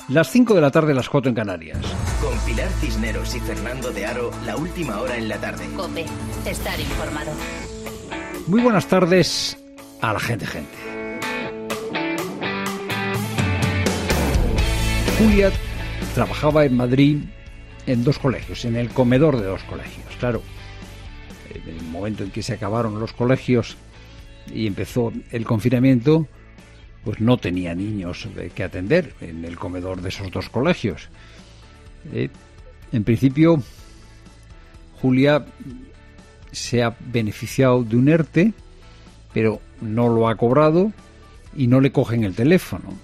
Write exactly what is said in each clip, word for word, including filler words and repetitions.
Las cinco de la tarde, las cuatro en Canarias. Con Pilar Cisneros y Fernando de Aro, la última hora en la tarde. COPE, estar informado. Muy buenas tardes a la gente, gente. Julia trabajaba en Madrid en dos colegios, en el comedor de dos colegios. Claro, en el momento en que se acabaron los colegios y empezó el confinamiento, pues no tenía niños que atender en el comedor de esos dos colegios. Eh, en principio, Julia se ha beneficiado de un ERTE, pero no lo ha cobrado y no le cogen el teléfono.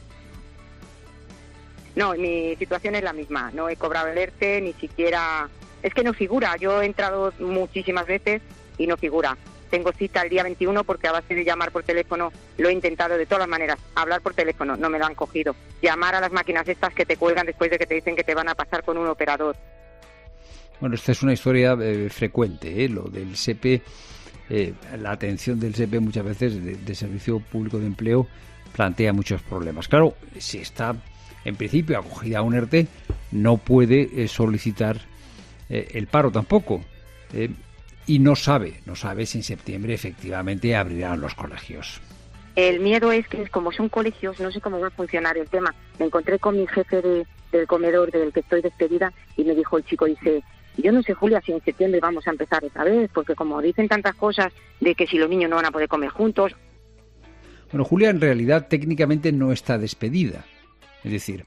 No, mi situación es la misma. No he cobrado el ERTE, ni siquiera... Es que no figura. Yo he entrado muchísimas veces y no figura. Tengo cita el día veintiuno porque a base de llamar por teléfono lo he intentado de todas las maneras. Hablar por teléfono, no me lo han cogido. Llamar a las máquinas estas que te cuelgan después de que te dicen que te van a pasar con un operador. Bueno, esta es una historia eh, frecuente, ¿eh? Lo del S E P E, eh, la atención del S E P E muchas veces de, de Servicio Público de Empleo plantea muchos problemas. Claro, si está en principio acogida a un ERTE, no puede eh, solicitar eh, el paro tampoco. Eh, Y no sabe, no sabe si en septiembre efectivamente abrirán los colegios. El miedo es que como son colegios, no sé cómo va a funcionar el tema. Me encontré con mi jefe de, del comedor del que estoy despedida y me dijo el chico, dice, yo no sé, Julia, si en septiembre vamos a empezar otra vez, porque como dicen tantas cosas de que si los niños no van a poder comer juntos. Bueno, Julia en realidad técnicamente no está despedida. Es decir,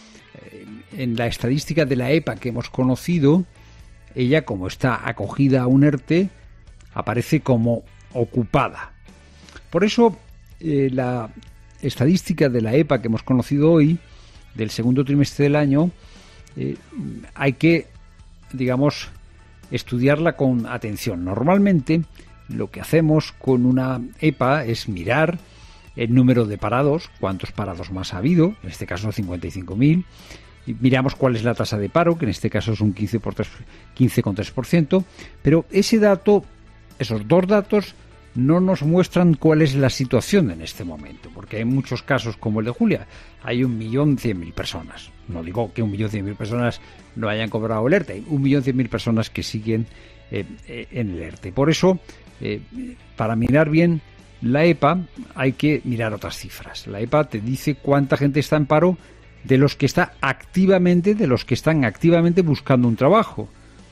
en la estadística de la E P A que hemos conocido, ella, como está acogida a un ERTE, aparece como ocupada. Por eso, eh, la estadística de la E P A que hemos conocido hoy, del segundo trimestre del año, eh, hay que, digamos, estudiarla con atención. Normalmente, lo que hacemos con una E P A es mirar el número de parados, cuántos parados más ha habido, en este caso cincuenta y cinco mil, y miramos cuál es la tasa de paro, que en este caso es un quince coma tres por ciento, pero ese dato, esos dos datos, no nos muestran cuál es la situación en este momento, porque hay muchos casos como el de Julia, hay un millón cien mil personas. No digo que un millón cien mil personas no hayan cobrado el ERTE, hay un millón cien mil personas que siguen eh, eh, en el ERTE. Por eso, eh, para mirar bien la E P A, hay que mirar otras cifras. La E P A te dice cuánta gente está en paro de los que está activamente, de los que están activamente buscando un trabajo.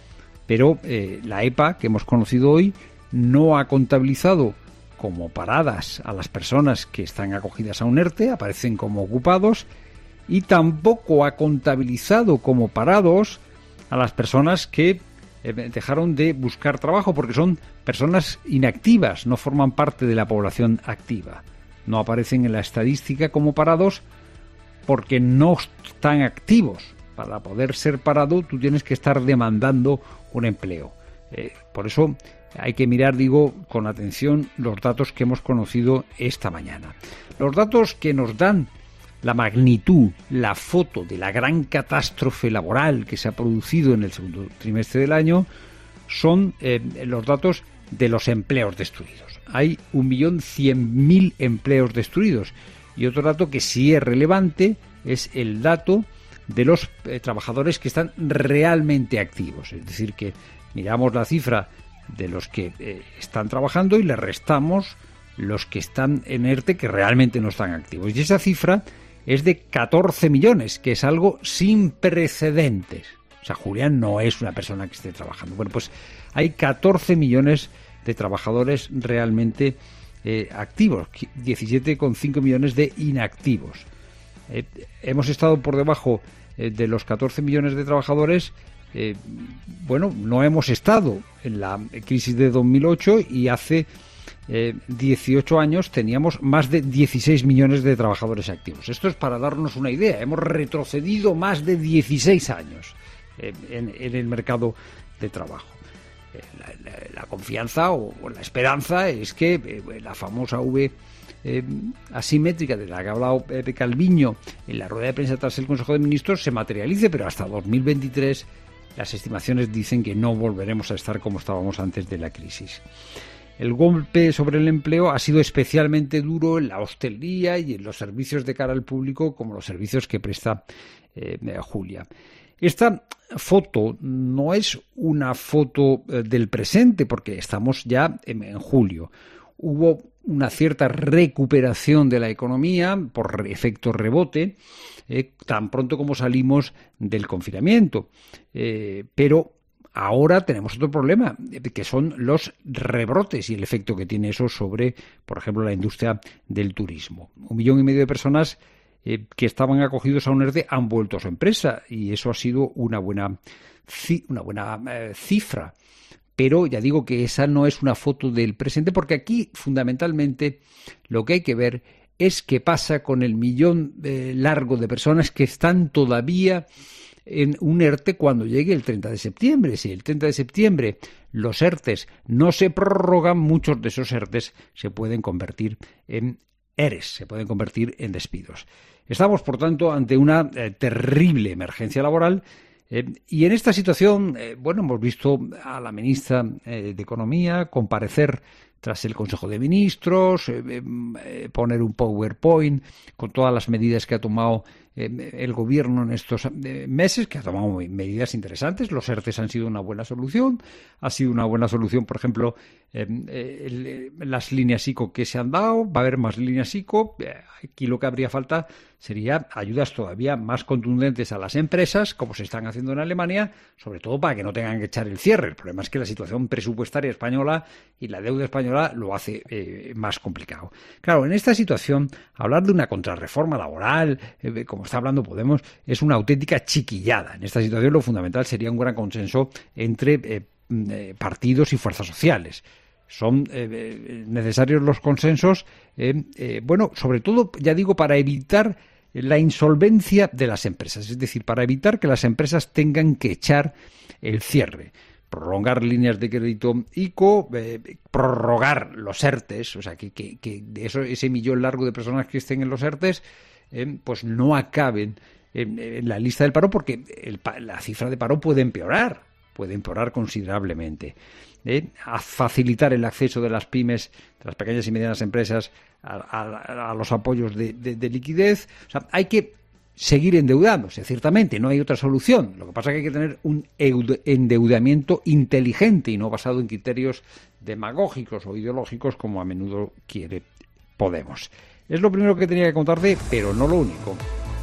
Pero eh, la E P A que hemos conocido hoy no ha contabilizado como paradas a las personas que están acogidas a un ERTE, aparecen como ocupados, y tampoco ha contabilizado como parados a las personas que eh, dejaron de buscar trabajo, porque son personas inactivas, no forman parte de la población activa. No aparecen en la estadística como parados porque no están activos. Para poder ser parado, tú tienes que estar demandando un empleo. Eh, por eso hay que mirar, digo, con atención los datos que hemos conocido esta mañana. Los datos que nos dan la magnitud, la foto de la gran catástrofe laboral que se ha producido en el segundo trimestre del año son eh, los datos de los empleos destruidos. Hay un millón cien mil empleos destruidos. Y otro dato que sí es relevante es el dato de los eh, trabajadores que están realmente activos. Es decir, que miramos la cifra de los que eh, están trabajando y le restamos los que están en ERTE que realmente no están activos. Y esa cifra es de catorce millones, que es algo sin precedentes. O sea, Julián no es una persona que esté trabajando. Bueno, pues hay catorce millones de trabajadores realmente Eh, activos, diecisiete coma cinco millones de inactivos. Eh, hemos estado por debajo eh, de los catorce millones de trabajadores. Eh, bueno, no hemos estado en la crisis de dos mil ocho y hace eh, dieciocho años teníamos más de dieciséis millones de trabajadores activos. Esto es para darnos una idea. Hemos retrocedido más de dieciséis años eh, en, en el mercado de trabajo. La, la, la confianza o, o la esperanza es que eh, la famosa V eh, asimétrica de la que ha hablado Pepe Calviño en la rueda de prensa tras el Consejo de Ministros se materialice, pero hasta dos mil veintitrés las estimaciones dicen que no volveremos a estar como estábamos antes de la crisis. el golpe sobre el empleo ha sido especialmente duro en la hostelería y en los servicios de cara al público, como los servicios que presta eh, Julia. Esta foto no es una foto del presente, porque estamos ya en, en julio. Hubo una cierta recuperación de la economía por efecto rebote, eh, tan pronto como salimos del confinamiento. Eh, pero ahora tenemos otro problema, que son los rebrotes y el efecto que tiene eso sobre, por ejemplo, la industria del turismo. Un millón y medio de personas eh, que estaban acogidos a un ERTE han vuelto a su empresa, y eso ha sido una buena, una buena eh, cifra. Pero ya digo que esa no es una foto del presente, porque aquí fundamentalmente lo que hay que ver es qué pasa con el millón eh, largo de personas que están todavía en un ERTE cuando llegue el treinta de septiembre. Si el treinta de septiembre los ERTES no se prorrogan, muchos de esos ERTES se pueden convertir en ERES, se pueden convertir en despidos. Estamos, por tanto, ante una eh, terrible emergencia laboral. Eh, y en esta situación, eh, bueno, hemos visto a la ministra eh, de Economía comparecer tras el Consejo de Ministros, eh, eh, poner un PowerPoint con todas las medidas que ha tomado eh, el Gobierno en estos eh, meses, que ha tomado medidas interesantes. Los ERTES han sido una buena solución. Ha sido una buena solución, por ejemplo, eh, eh, el, las líneas ICO que se han dado. Va a haber más líneas ICO. Eh, aquí lo que habría falta sería ayudas todavía más contundentes a las empresas, como se están haciendo en Alemania, sobre todo para que no tengan que echar el cierre. El problema es que la situación presupuestaria española y la deuda española lo hace eh, más complicado. Claro, en esta situación, hablar de una contrarreforma laboral, eh, como está hablando Podemos, es una auténtica chiquillada. En esta situación lo fundamental sería un gran consenso entre eh, eh, partidos y fuerzas sociales. Son eh, necesarios los consensos, eh, eh, bueno, sobre todo, ya digo, para evitar la insolvencia de las empresas, es decir, para evitar que las empresas tengan que echar el cierre. Prolongar líneas de crédito ICO, eh, prorrogar los ERTES, o sea, que, que, que de eso, ese millón largo de personas que estén en los ERTES, eh, pues no acaben en, en la lista del paro, porque el, la cifra de paro puede empeorar, puede empeorar considerablemente. Eh, a facilitar el acceso de las pymes, de las pequeñas y medianas empresas, a, a, a los apoyos de, de, de liquidez. O sea, hay que seguir endeudándose, ciertamente, no hay otra solución. Lo que pasa es que hay que tener un endeudamiento inteligente y no basado en criterios demagógicos o ideológicos, como a menudo quiere Podemos. Es lo primero que tenía que contarte, pero no lo único.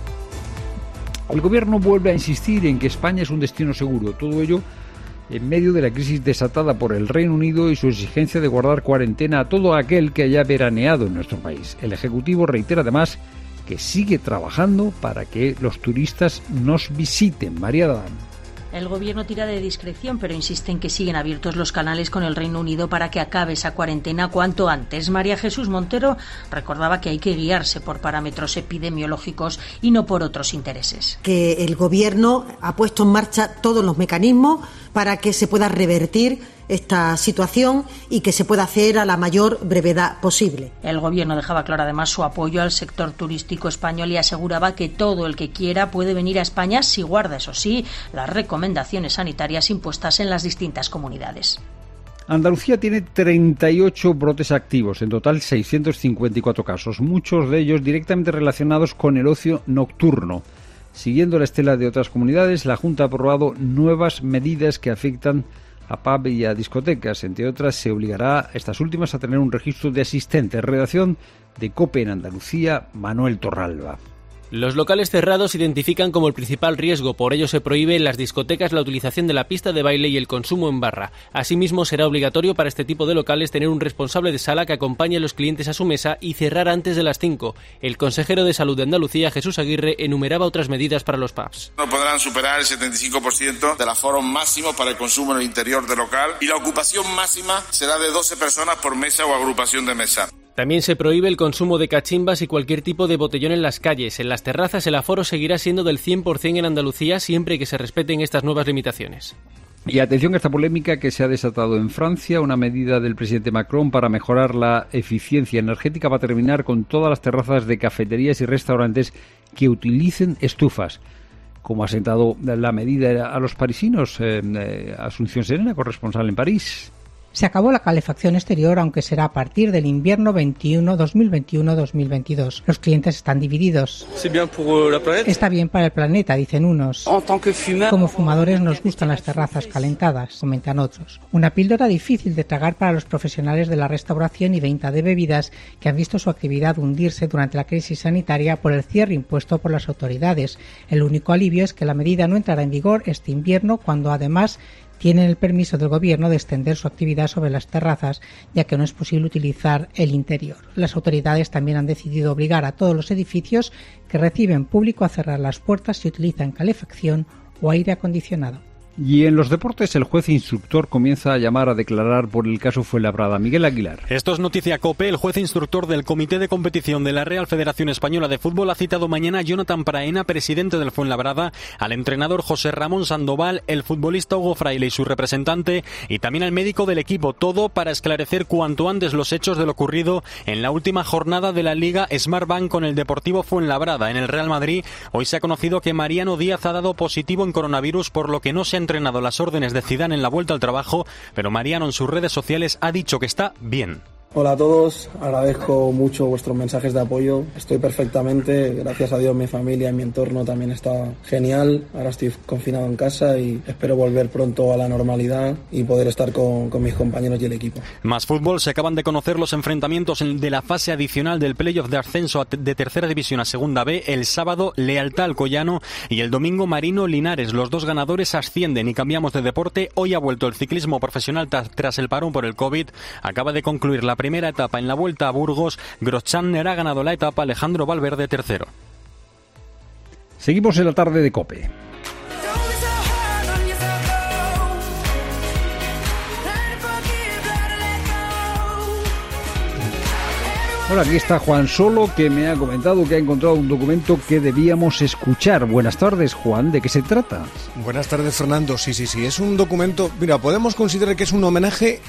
El Gobierno vuelve a insistir en que España es un destino seguro. Todo ello en medio de la crisis desatada por el Reino Unido y su exigencia de guardar cuarentena a todo aquel que haya veraneado en nuestro país. El Ejecutivo reitera además que sigue trabajando para que los turistas nos visiten. María Adán. El Gobierno tira de discreción, pero insiste en que siguen abiertos los canales con el Reino Unido para que acabe esa cuarentena cuanto antes. María Jesús Montero recordaba que hay que guiarse por parámetros epidemiológicos y no por otros intereses. Que el Gobierno ha puesto en marcha todos los mecanismos para que se pueda revertir esta situación y que se pueda hacer a la mayor brevedad posible. El Gobierno dejaba claro además su apoyo al sector turístico español y aseguraba que todo el que quiera puede venir a España si guarda, eso sí, las recomendaciones sanitarias impuestas en las distintas comunidades. Andalucía tiene treinta y ocho brotes activos, en total seiscientos cincuenta y cuatro casos, muchos de ellos directamente relacionados con el ocio nocturno. Siguiendo la estela de otras comunidades, la Junta ha aprobado nuevas medidas que afectan a pub y a discotecas. Entre otras, se obligará a estas últimas a tener un registro de asistentes. Redacción de COPE en Andalucía, Manuel Torralba. Los locales cerrados se identifican como el principal riesgo, por ello se prohíbe en las discotecas la utilización de la pista de baile y el consumo en barra. Asimismo, será obligatorio para este tipo de locales tener un responsable de sala que acompañe a los clientes a su mesa y cerrar antes de las cinco. El consejero de Salud de Andalucía, Jesús Aguirre, enumeraba otras medidas para los pubs. No podrán superar el setenta y cinco por ciento del aforo máximo para el consumo en el interior del local y la ocupación máxima será de doce personas por mesa o agrupación de mesa. También se prohíbe el consumo de cachimbas y cualquier tipo de botellón en las calles. En las terrazas el aforo seguirá siendo del cien por ciento en Andalucía siempre que se respeten estas nuevas limitaciones. Y atención a esta polémica que se ha desatado en Francia. Una medida del presidente Macron para mejorar la eficiencia energética va a terminar con todas las terrazas de cafeterías y restaurantes que utilicen estufas. ¿Cómo ha sentado la medida a los parisinos? Eh, eh, Asunción Serena, corresponsal en París. Se acabó la calefacción exterior, aunque será a partir del invierno veintiuno, dos mil veintiuno dos mil veintidós. Los clientes están divididos. Está bien para el planeta, dicen unos. Como fumadores nos gustan las terrazas calentadas, comentan otros. Una píldora difícil de tragar para los profesionales de la restauración y venta de bebidas que han visto su actividad hundirse durante la crisis sanitaria por el cierre impuesto por las autoridades. El único alivio es que la medida no entrará en vigor este invierno, cuando además tienen el permiso del gobierno de extender su actividad sobre las terrazas, ya que no es posible utilizar el interior. Las autoridades también han decidido obligar a todos los edificios que reciben público a cerrar las puertas si utilizan calefacción o aire acondicionado. Y en los deportes, el juez instructor comienza a llamar a declarar por el caso Fuenlabrada. Miguel Aguilar. Esto es noticia COPE. El juez instructor del Comité de Competición de la Real Federación Española de Fútbol ha citado mañana a Jonathan Praena, presidente del Fuenlabrada, al entrenador José Ramón Sandoval, el futbolista Hugo Fraile y su representante, y también al médico del equipo. Todo para esclarecer cuanto antes los hechos de lo ocurrido en la última jornada de la Liga Smartbank con el Deportivo Fuenlabrada. En el Real Madrid, hoy se ha conocido que Mariano Díaz ha dado positivo en coronavirus, por lo que no se ha entrenado las órdenes de Zidane en la vuelta al trabajo, pero Mariano en sus redes sociales ha dicho que está bien. Hola a todos, agradezco mucho vuestros mensajes de apoyo, estoy perfectamente, gracias a Dios mi familia y mi entorno también está genial, ahora estoy confinado en casa y espero volver pronto a la normalidad y poder estar con, con mis compañeros y el equipo. Más fútbol, se acaban de conocer los enfrentamientos de la fase adicional del playoff de ascenso de tercera división a segunda B. El sábado, Lealtad Alcoyano, y el domingo, Marino Linares. Los dos ganadores ascienden. Y cambiamos de deporte. Hoy ha vuelto el ciclismo profesional tras el parón por el COVID. Acaba de concluir la primera etapa en la Vuelta a Burgos. Groschaner ha ganado la etapa, Alejandro Valverde tercero. Seguimos en la tarde de COPE. Hola, aquí está Juan Solo, que me ha comentado que ha encontrado un documento que debíamos escuchar. Buenas tardes, Juan. ¿De qué se trata? Buenas tardes, Fernando. Sí, sí, sí. Es un documento... Mira, podemos considerar que es un homenaje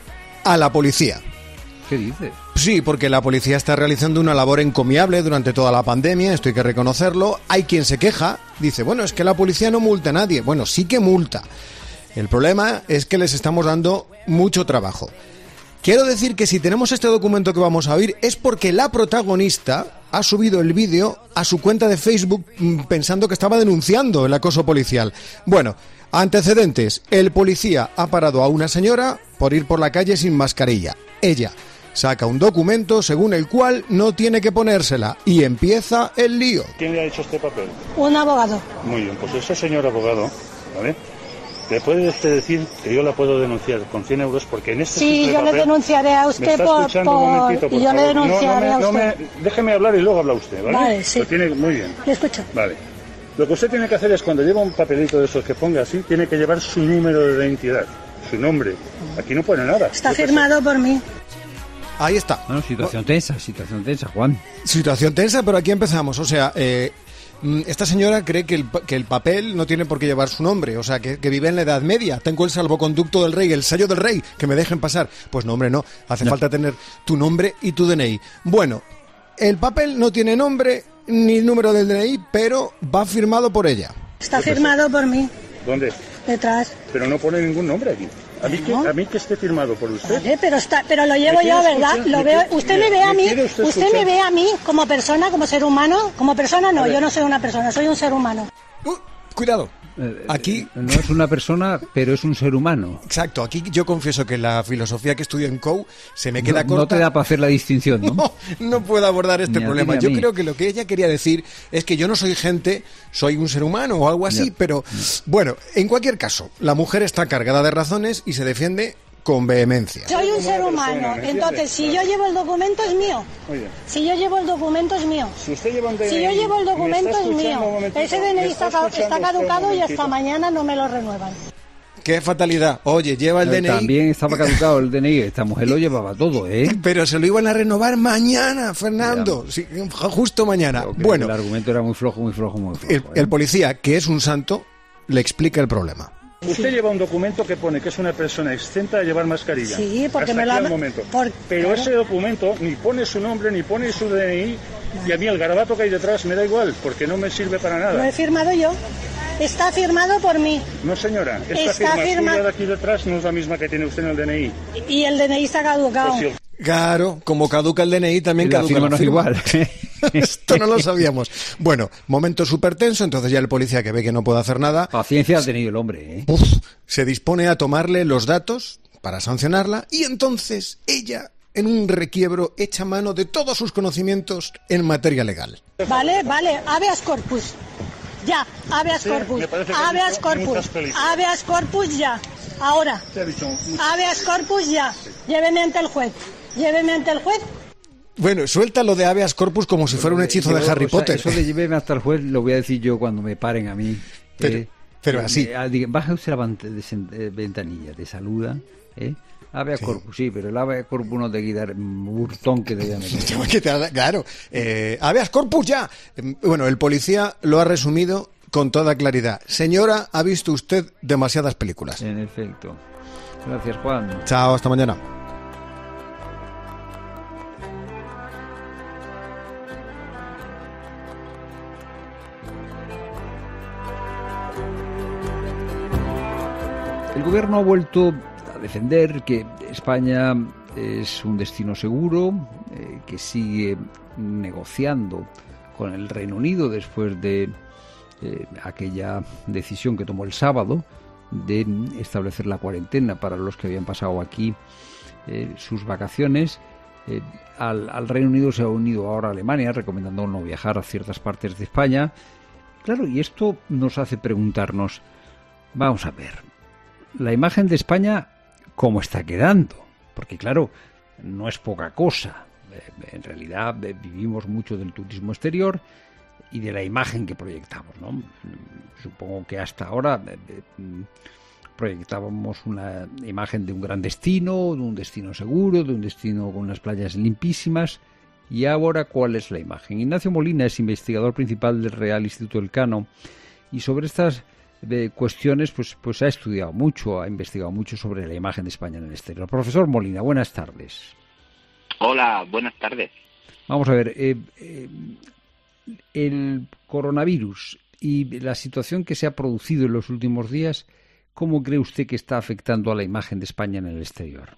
a la policía. ¿Qué dices? Sí, porque la policía está realizando una labor encomiable durante toda la pandemia, esto hay que reconocerlo. Hay quien se queja, dice, bueno, es que la policía no multa a nadie. Bueno, sí que multa. El problema es que les estamos dando mucho trabajo. Quiero decir que si tenemos este documento que vamos a oír es porque la protagonista ha subido el vídeo a su cuenta de Facebook pensando que estaba denunciando el acoso policial. Bueno, antecedentes. El policía ha parado a una señora por ir por la calle sin mascarilla. Ella saca un documento según el cual no tiene que ponérsela y empieza el lío. ¿Quién le ha hecho este papel? Un abogado. Muy bien, pues ese señor abogado, ¿vale? ¿Le puede usted decir que yo la puedo denunciar con cien euros? Porque en este sí, yo papel, le denunciaré a usted por... por... Un momentito, por y yo favor. le denunciaré no, no me, a usted. No me, déjeme hablar y luego habla usted, ¿vale? Vale, sí. Lo tiene muy bien. Le escucho. Vale. Lo que usted tiene que hacer es, cuando lleva un papelito de esos que ponga así, tiene que llevar su número de identidad, su nombre. Aquí no pone nada. Está firmado por mí. Ahí está. Bueno, situación tensa, situación tensa, Juan. Situación tensa, pero aquí empezamos. O sea, eh, esta señora cree que el, que el papel no tiene por qué llevar su nombre. O sea, que, que vive en la Edad Media. Tengo el salvoconducto del rey, el sello del rey, que me dejen pasar. Pues no, hombre, no. Hace no. falta tener tu nombre y tu D N I. Bueno, el papel no tiene nombre ni número del D N I, pero va firmado por ella. Está firmado por mí. ¿Dónde? Detrás. Pero no pone ningún nombre aquí. A mí, que, a mí que esté firmado por usted. Vale, pero está, pero lo llevo yo, ¿verdad? Lo veo. Usted me ve a mí, usted, usted me ve a mí como persona, como ser humano, como persona no, yo no soy una persona, soy un ser humano. Uh, cuidado. Aquí no es una persona, pero es un ser humano. Exacto, aquí yo confieso que la filosofía que estudio en C O U se me queda no, corta. No te da para hacer la distinción, ¿no? No, no puedo abordar este ni problema. Yo creo que lo que ella quería decir es que yo no soy gente, soy un ser humano o algo así, ya. Pero bueno, en cualquier caso, la mujer está cargada de razones y se defiende con vehemencia. Soy un ser humano, entonces si yo llevo el documento es mío. Si yo llevo el documento es mío. Si usted lleva un D N I, si yo llevo el documento es mío. Ese D N I está, está caducado y hasta mañana no me lo renuevan. ¡Qué fatalidad! Oye, lleva el Pero D N I... También estaba caducado el D N I, esta mujer lo llevaba todo, ¿eh? Pero se lo iban a renovar mañana, Fernando. Sí, justo mañana. Bueno, el argumento era muy flojo, muy flojo, muy flojo. El, ¿eh? el policía, que es un santo, le explica el problema. Usted lleva un documento que pone que es una persona exenta de llevar mascarilla. Sí, porque hasta me lo aquí ha... al momento. Por... Pero claro. Ese documento ni pone su nombre, ni pone su D N I, no. Y a mí el garabato que hay detrás me da igual, porque no me sirve para nada. Lo he firmado yo. Está firmado por mí. No, señora, esta Está firma firma... suya de aquí detrás no es la misma que tiene usted en el D N I. Y el D N I está caducado. Pues sí. Claro, como caduca el D N I, también la caduca firma la no es firma. igual. Esto no lo sabíamos. Bueno, momento súper tenso, entonces ya el policía, que ve que no puede hacer nada... Paciencia ha tenido el hombre, ¿eh? Uf, se dispone a tomarle los datos para sancionarla, y entonces ella, en un requiebro, echa mano de todos sus conocimientos en materia legal. Vale, vale, habeas corpus. Ya, habeas Sí, corpus. me parece que Habeas ha dicho corpus. muchas películas. Habeas corpus ya. Ahora. ¿Qué ha dicho? Habeas corpus ya. Lléveme ante el juez. Lléveme ante el juez. Bueno, suelta lo de habeas corpus como si fuera un hechizo de Harry o sea, Potter. Eso de lléveme hasta el juez lo voy a decir yo cuando me paren a mí. Pero, eh, pero eh, así. eh, diga, baja usted la van- de sen- eh, ventanilla, te saluda, ¿eh? Habeas Sí. corpus, sí, pero el habeas corpus no te quita un burtón que te voy a meter. Que te- Claro, eh, habeas corpus ya. Eh, Bueno, el policía lo ha resumido con toda claridad. Señora, ha visto usted demasiadas películas. En efecto. Gracias, Juan. Chao, hasta mañana. El gobierno ha vuelto a defender que España es un destino seguro, eh, que sigue negociando con el Reino Unido después de eh, aquella decisión que tomó el sábado de establecer la cuarentena para los que habían pasado aquí eh, sus vacaciones. Eh, al, al Reino Unido se ha unido ahora Alemania, recomendando no viajar a ciertas partes de España. Claro, y esto nos hace preguntarnos, vamos a ver, la imagen de España, ¿cómo está quedando? Porque claro, no es poca cosa. En realidad vivimos mucho del turismo exterior y de la imagen que proyectamos, ¿no? Supongo que hasta ahora proyectábamos una imagen de un gran destino, de un destino seguro, de un destino con unas playas limpísimas. Y ahora, ¿cuál es la imagen? Ignacio Molina es investigador principal del Real Instituto Elcano y sobre estas de cuestiones pues, pues ha estudiado mucho, ha investigado mucho sobre la imagen de España en el exterior. Profesor Molina, buenas tardes. Hola, buenas tardes. Vamos a ver, eh, eh, el coronavirus y la situación que se ha producido en los últimos días, ¿cómo cree usted que está afectando a la imagen de España en el exterior?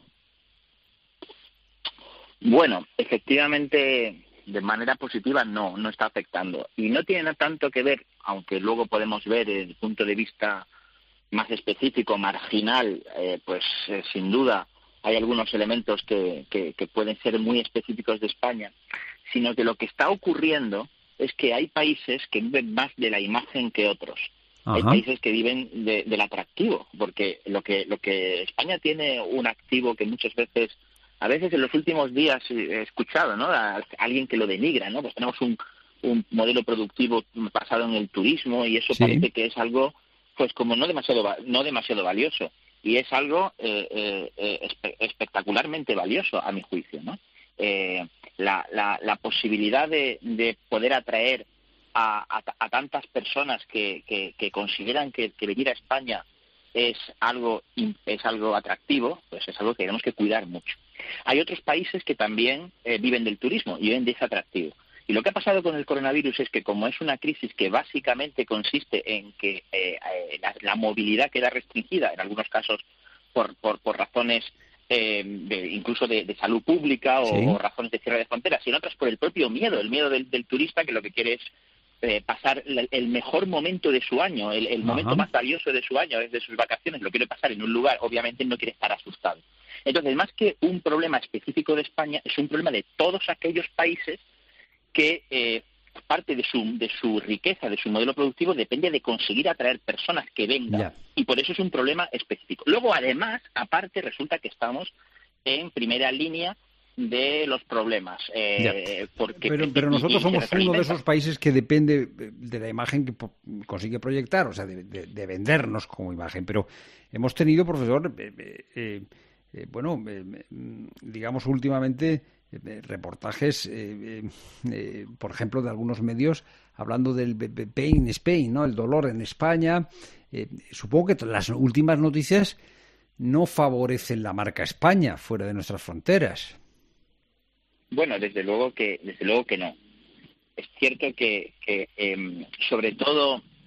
Bueno, efectivamente, de manera positiva no, no está afectando. Y no tiene tanto que ver, aunque luego podemos ver desde el punto de vista más específico, marginal, eh, pues eh, sin duda hay algunos elementos que, que, que pueden ser muy específicos de España, sino que lo que está ocurriendo es que hay países que viven más de la imagen que otros. Ajá. Hay países que viven de, del atractivo, porque lo que, lo que España tiene un activo que muchas veces, a veces en los últimos días he escuchado, ¿no?, a alguien que lo denigra, ¿no? Pues tenemos un, un modelo productivo basado en el turismo y eso sí. Parece que es algo, pues como no demasiado, no demasiado valioso. Y es algo eh, eh, espe- espectacularmente valioso, a mi juicio, ¿no? Eh, la, la, la posibilidad de, de poder atraer a, a, a tantas personas que, que, que consideran que, que venir a España es algo es algo atractivo, pues es algo que tenemos que cuidar mucho. Hay otros países que también eh, viven del turismo y viven de ese atractivo. Y lo que ha pasado con el coronavirus es que, como es una crisis que básicamente consiste en que eh, eh, la, la movilidad queda restringida, en algunos casos por, por, por razones eh, de, incluso de, de salud pública o, sí. o razones de cierre de fronteras, y en otras por el propio miedo, el miedo del, del turista, que lo que quiere es eh, pasar el, el mejor momento de su año, el, el momento más valioso de su año, es de sus vacaciones, lo quiere pasar en un lugar, obviamente no quiere estar asustado. Entonces, más que un problema específico de España, es un problema de todos aquellos países que eh, parte de su, de su riqueza, de su modelo productivo, depende de conseguir atraer personas que vengan. Yeah. Y por eso es un problema específico. Luego, además, aparte, resulta que estamos en primera línea de los problemas. Eh, porque, pero, pero nosotros somos uno de esos países que depende de la imagen que consigue proyectar, o sea, de, de, de vendernos como imagen. Pero hemos tenido, profesor, eh, eh, eh, bueno, eh, digamos últimamente, reportajes, eh, eh, por ejemplo, de algunos medios hablando del pain in Spain, ¿no?, el dolor en España. Eh, supongo que las últimas noticias no favorecen la marca España fuera de nuestras fronteras. Bueno, desde luego que desde luego que no. Es cierto que, que eh, sobre todo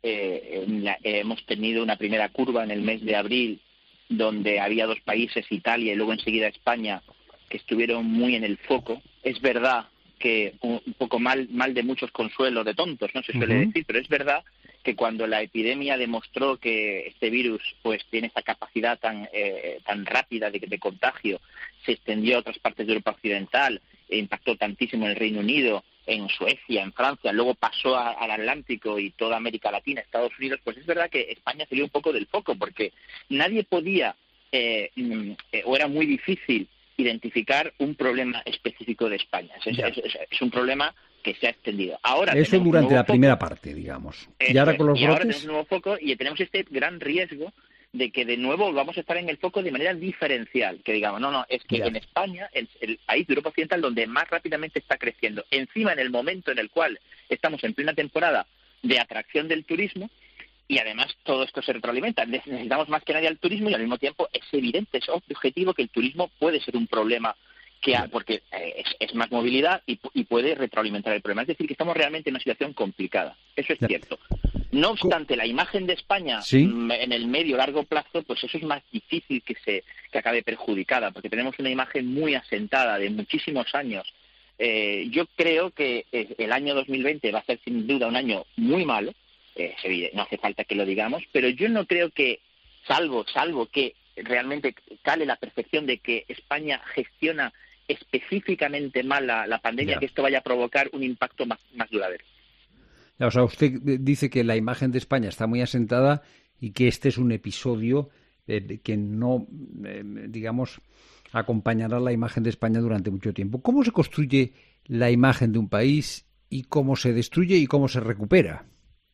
eh, en la, eh, hemos tenido una primera curva en el mes de abril donde había dos países, Italia y luego enseguida España, que estuvieron muy en el foco. Es verdad que un, un poco mal mal de muchos consuelos de tontos, no se suele uh-huh. decir, pero es verdad que cuando la epidemia demostró que este virus pues tiene esta capacidad tan eh, tan rápida de, de contagio, se extendió a otras partes de Europa Occidental, e impactó tantísimo en el Reino Unido, en Suecia, en Francia, luego pasó a, al Atlántico y toda América Latina, Estados Unidos, pues es verdad que España salió un poco del foco, porque nadie podía, eh, eh, o era muy difícil, identificar un problema específico de España. Es, es, es, es un problema que se ha extendido. Ahora Eso durante la foco, primera parte, digamos. Y ahora con los y brotes... ahora tenemos un nuevo foco y tenemos este gran riesgo de que de nuevo vamos a estar en el foco de manera diferencial, que digamos, no, no, es que ya. en España, el, el país de Europa Occidental donde más rápidamente está creciendo, encima en el momento en el cual estamos en plena temporada de atracción del turismo, y además todo esto se retroalimenta. Necesitamos más que nadie al turismo y al mismo tiempo es evidente, es objetivo que el turismo puede ser un problema que ha, porque eh, es, es más movilidad y, y puede retroalimentar el problema. Es decir, que estamos realmente en una situación complicada. Eso es ya. cierto. No obstante, la imagen de España ¿Sí? en el medio largo plazo, pues eso es más difícil que se que acabe perjudicada, porque tenemos una imagen muy asentada de muchísimos años. Eh, yo creo que el año dos mil veinte va a ser sin duda un año muy malo. Eh, no hace falta que lo digamos, pero yo no creo que, salvo salvo que realmente cale la percepción de que España gestiona específicamente mal la, la pandemia, ya. que esto vaya a provocar un impacto más, más duradero. O sea, usted dice que la imagen de España está muy asentada y que este es un episodio eh, que no, eh, digamos, acompañará la imagen de España durante mucho tiempo. ¿Cómo se construye la imagen de un país y cómo se destruye y cómo se recupera?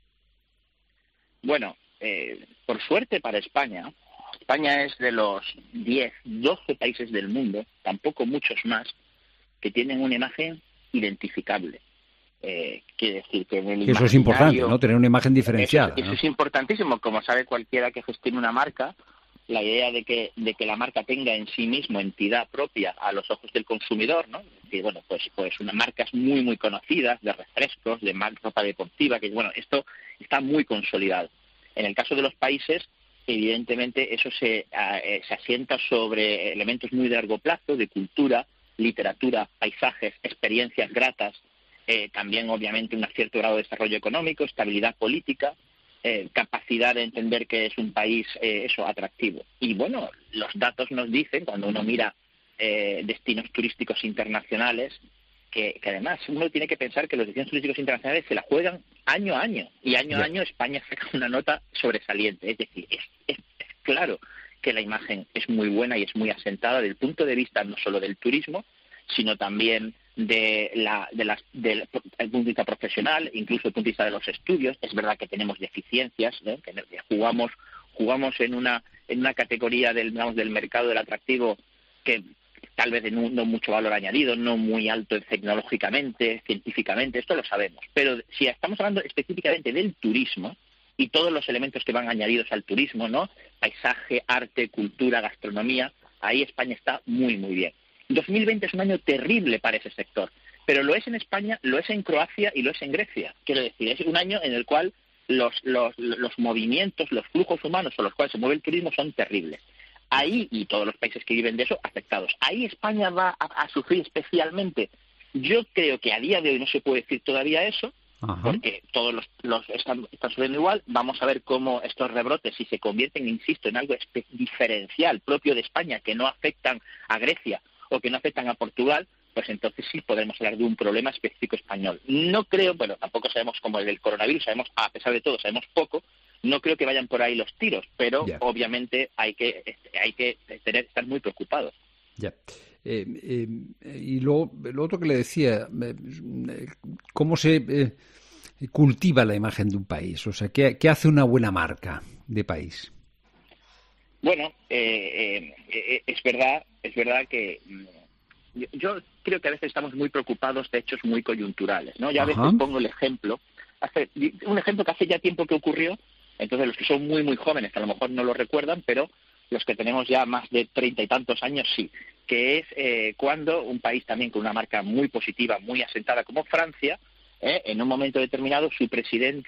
Bueno, eh, por suerte para España, España es de los diez, doce países del mundo, tampoco muchos más, que tienen una imagen identificable. Eh, quiere decir que en el Eso es importante, ¿no? Tener una imagen diferenciada. Eso, ¿no? eso es importantísimo, como sabe cualquiera que gestione una marca, la idea de que de que la marca tenga en sí mismo entidad propia a los ojos del consumidor, ¿no? Que bueno, pues pues unas marcas muy muy conocidas de refrescos, de ropa deportiva, que bueno, esto está muy consolidado. En el caso de los países, evidentemente eso se eh, se asienta sobre elementos muy de largo plazo, de cultura, literatura, paisajes, experiencias gratas, eh, también obviamente un cierto grado de desarrollo económico, estabilidad política, Eh, capacidad de entender que es un país eh, eso atractivo. Y bueno, los datos nos dicen, cuando uno mira eh, destinos turísticos internacionales, que, que además uno tiene que pensar que los destinos turísticos internacionales se la juegan año a año, y año a año España saca una nota sobresaliente. Es decir, es, es, es claro que la imagen es muy buena y es muy asentada desde el punto de vista no solo del turismo, sino también de la de las del punto de vista profesional, incluso desde el punto de vista de los estudios. Es verdad que tenemos deficiencias, ¿no? Que jugamos jugamos en una en una categoría del digamos, del mercado del atractivo que tal vez de no, no mucho valor añadido, no muy alto tecnológicamente, científicamente, esto lo sabemos. Pero si estamos hablando específicamente del turismo y todos los elementos que van añadidos al turismo, ¿no? Paisaje, arte, cultura, gastronomía, ahí España está muy muy bien. dos mil veinte es un año terrible para ese sector, pero lo es en España, lo es en Croacia y lo es en Grecia. Quiero decir, es un año en el cual los, los, los movimientos, los flujos humanos con los cuales se mueve el turismo son terribles. Ahí, y todos los países que viven de eso, afectados. Ahí España va a, a sufrir especialmente. Yo creo que a día de hoy no se puede decir todavía eso, Ajá. porque todos los, los están, están subiendo igual. Vamos a ver cómo estos rebrotes, si se convierten, insisto, en algo diferencial propio de España, que no afectan a Grecia o que no afectan a Portugal, pues entonces sí podemos hablar de un problema específico español. No creo, bueno, tampoco sabemos cómo es el coronavirus, sabemos, a pesar de todo, sabemos poco, no creo que vayan por ahí los tiros, pero yeah. obviamente hay que hay que tener, estar muy preocupados. Ya. Eh, eh, y lo, lo otro que le decía, eh, ¿cómo se eh, cultiva la imagen de un país? O sea, ¿qué, qué hace una buena marca de país? Bueno, eh, eh, es verdad, es verdad que yo, yo creo que a veces estamos muy preocupados de hechos muy coyunturales, ¿no? Yo a veces Ajá. pongo el ejemplo, hace, un ejemplo que hace ya tiempo que ocurrió, entonces los que son muy muy jóvenes que a lo mejor no lo recuerdan, pero los que tenemos ya más de treinta y tantos años sí, que es eh, cuando un país también con una marca muy positiva, muy asentada como Francia, eh, en un momento determinado su presidente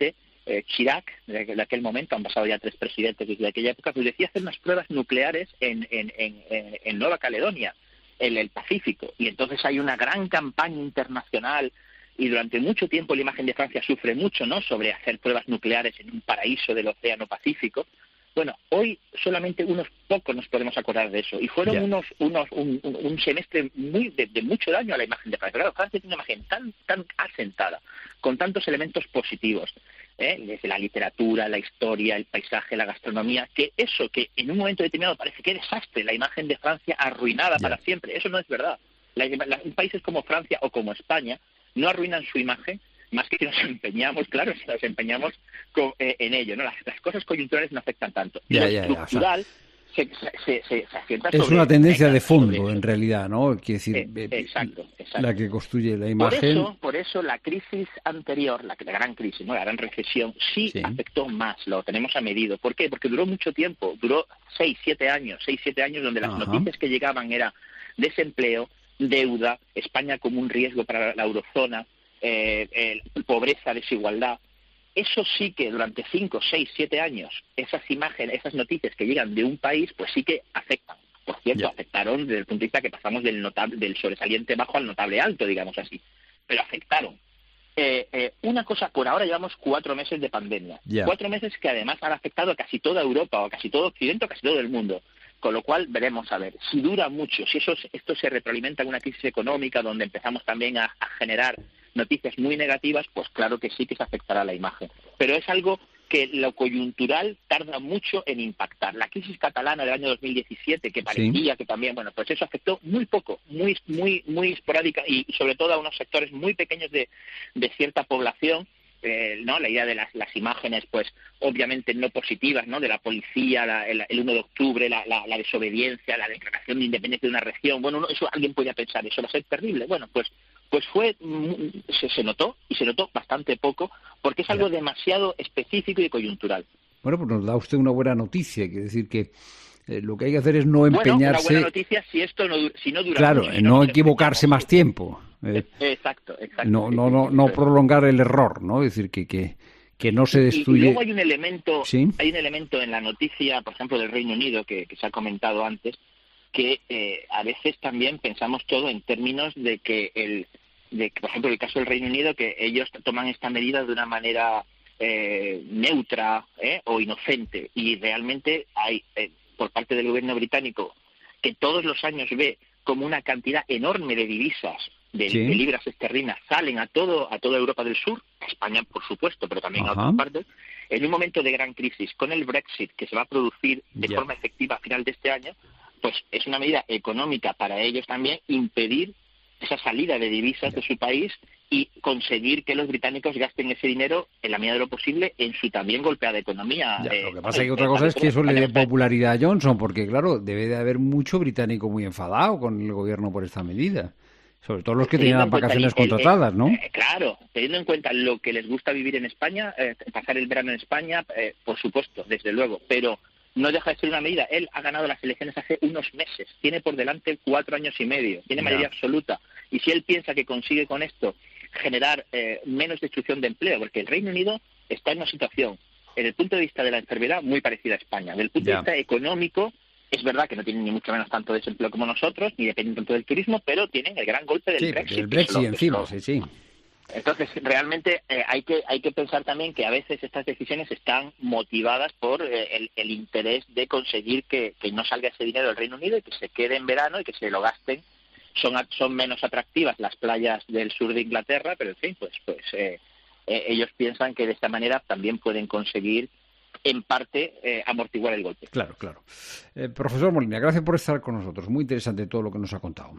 eh, Chirac, de, de aquel momento, han pasado ya tres presidentes desde aquella época, pues decía hacer unas pruebas nucleares en, en, en, en Nueva Caledonia, en el Pacífico. Y entonces hay una gran campaña internacional y durante mucho tiempo la imagen de Francia sufre mucho, ¿no?, sobre hacer pruebas nucleares en un paraíso del Océano Pacífico. Bueno, hoy solamente unos pocos nos podemos acordar de eso. Y fueron yeah. unos, unos un, un, un semestre muy de, de mucho daño a la imagen de Francia. Claro, Francia tiene una imagen tan, tan asentada, con tantos elementos positivos, ¿eh?, desde la literatura, la historia, el paisaje, la gastronomía, que eso que en un momento determinado parece que desastre, la imagen de Francia arruinada yeah. para siempre. Eso no es verdad. La, la, países como Francia o como España no arruinan su imagen, más que nos empeñamos, claro, si nos empeñamos con, eh, en ello, ¿no? Las, las cosas coyunturales no afectan tanto. Y ya, lo ya, estructural ya, o sea, se, se, se, se asienta es sobre... una tendencia de fondo, en realidad, ¿no? Quiere decir, eh, exacto, exacto. La que construye la imagen... Por eso, por eso la crisis anterior, la, la gran crisis, ¿no?, la gran recesión, sí, sí afectó más, lo tenemos a medido. ¿Por qué? Porque duró mucho tiempo, duró seis, siete años, seis, siete años donde las Ajá. noticias que llegaban era desempleo, deuda, España como un riesgo para la eurozona, Eh, eh, pobreza, desigualdad. Eso sí que durante cinco, seis, siete años, esas imágenes, esas noticias que llegan de un país, pues sí que afectan. Por cierto, yeah. afectaron desde el punto de vista que pasamos del notable, del sobresaliente bajo al notable alto, digamos así. Pero afectaron. Eh, eh, una cosa, por ahora llevamos cuatro meses de pandemia. Yeah. Cuatro meses que además han afectado a casi toda Europa, o a casi todo Occidente, o casi todo el mundo. Con lo cual veremos, a ver, si dura mucho, si eso, esto se retroalimenta en una crisis económica donde empezamos también a, a generar noticias muy negativas, pues claro que sí que se afectará a la imagen. Pero es algo que lo coyuntural tarda mucho en impactar. La crisis catalana del año dos mil diecisiete, que parecía sí. que también, bueno, pues eso afectó muy poco, muy muy muy esporádica y sobre todo a unos sectores muy pequeños de, de cierta población. Eh, no, la idea de las, las imágenes, pues obviamente no positivas, no, de la policía, la, el, el uno de octubre, la, la, la desobediencia, la declaración de independencia de una región. Bueno, no, eso alguien podría pensar, eso va a ser terrible. Bueno, pues pues fue se, se notó y se notó bastante poco porque es algo demasiado específico y coyuntural. Bueno, pues nos da usted una buena noticia, quiere decir que eh, lo que hay que hacer es no empeñarse. Bueno, una buena noticia si esto no si no dura claro, mucho, si no, no equivocarse más tiempo. Eh, exacto, exacto. No, no, no, no prolongar el error, ¿no? Es decir, que, que, que no se destruye. Y, y luego hay un elemento, ¿sí? hay un elemento en la noticia, por ejemplo, del Reino Unido, que, que se ha comentado antes, que eh, a veces también pensamos todo en términos de que, el, de, por ejemplo, el caso del Reino Unido, que ellos toman esta medida de una manera eh, neutra eh, o inocente, y realmente hay, eh, por parte del gobierno británico, que todos los años ve como una cantidad enorme de divisas, de, sí. de libras esterlinas salen a todo a toda Europa del Sur, a España por supuesto, pero también Ajá. a otras partes, en un momento de gran crisis, con el Brexit que se va a producir de yeah. forma efectiva a final de este año, pues es una medida económica para ellos también impedir esa salida de divisas yeah. de su país y conseguir que los británicos gasten ese dinero en la medida de lo posible en su también golpeada economía. Ya, eh, lo que pasa es que otra cosa es que eso le dé popularidad a Johnson, porque claro, debe de haber mucho británico muy enfadado con el gobierno por esta medida. Sobre todo los que tenían las vacaciones contratadas, ¿no? Eh, claro, teniendo en cuenta lo que les gusta vivir en España, eh, pasar el verano en España, eh, por supuesto, desde luego, pero no deja de ser una medida. Él ha ganado las elecciones hace unos meses, tiene por delante cuatro años y medio, tiene ya. mayoría absoluta, y si él piensa que consigue con esto generar eh, menos destrucción de empleo, porque el Reino Unido está en una situación, desde el punto de vista de la enfermedad, muy parecida a España. Desde el punto ya. de vista económico, es verdad que no tienen ni mucho menos tanto desempleo como nosotros, ni dependen tanto del turismo, pero tienen el gran golpe del sí, Brexit. el Brexit lo, encima, sí, sí. Entonces, realmente eh, hay que hay que pensar también que a veces estas decisiones están motivadas por eh, el, el interés de conseguir que, que no salga ese dinero del Reino Unido y que se quede en verano y que se lo gasten. Son son menos atractivas las playas del sur de Inglaterra, pero en fin, pues pues eh, eh, ellos piensan que de esta manera también pueden conseguir en parte eh, amortiguar el golpe. Claro, claro. Eh, profesor Molina, gracias por estar con nosotros. Muy interesante todo lo que nos ha contado.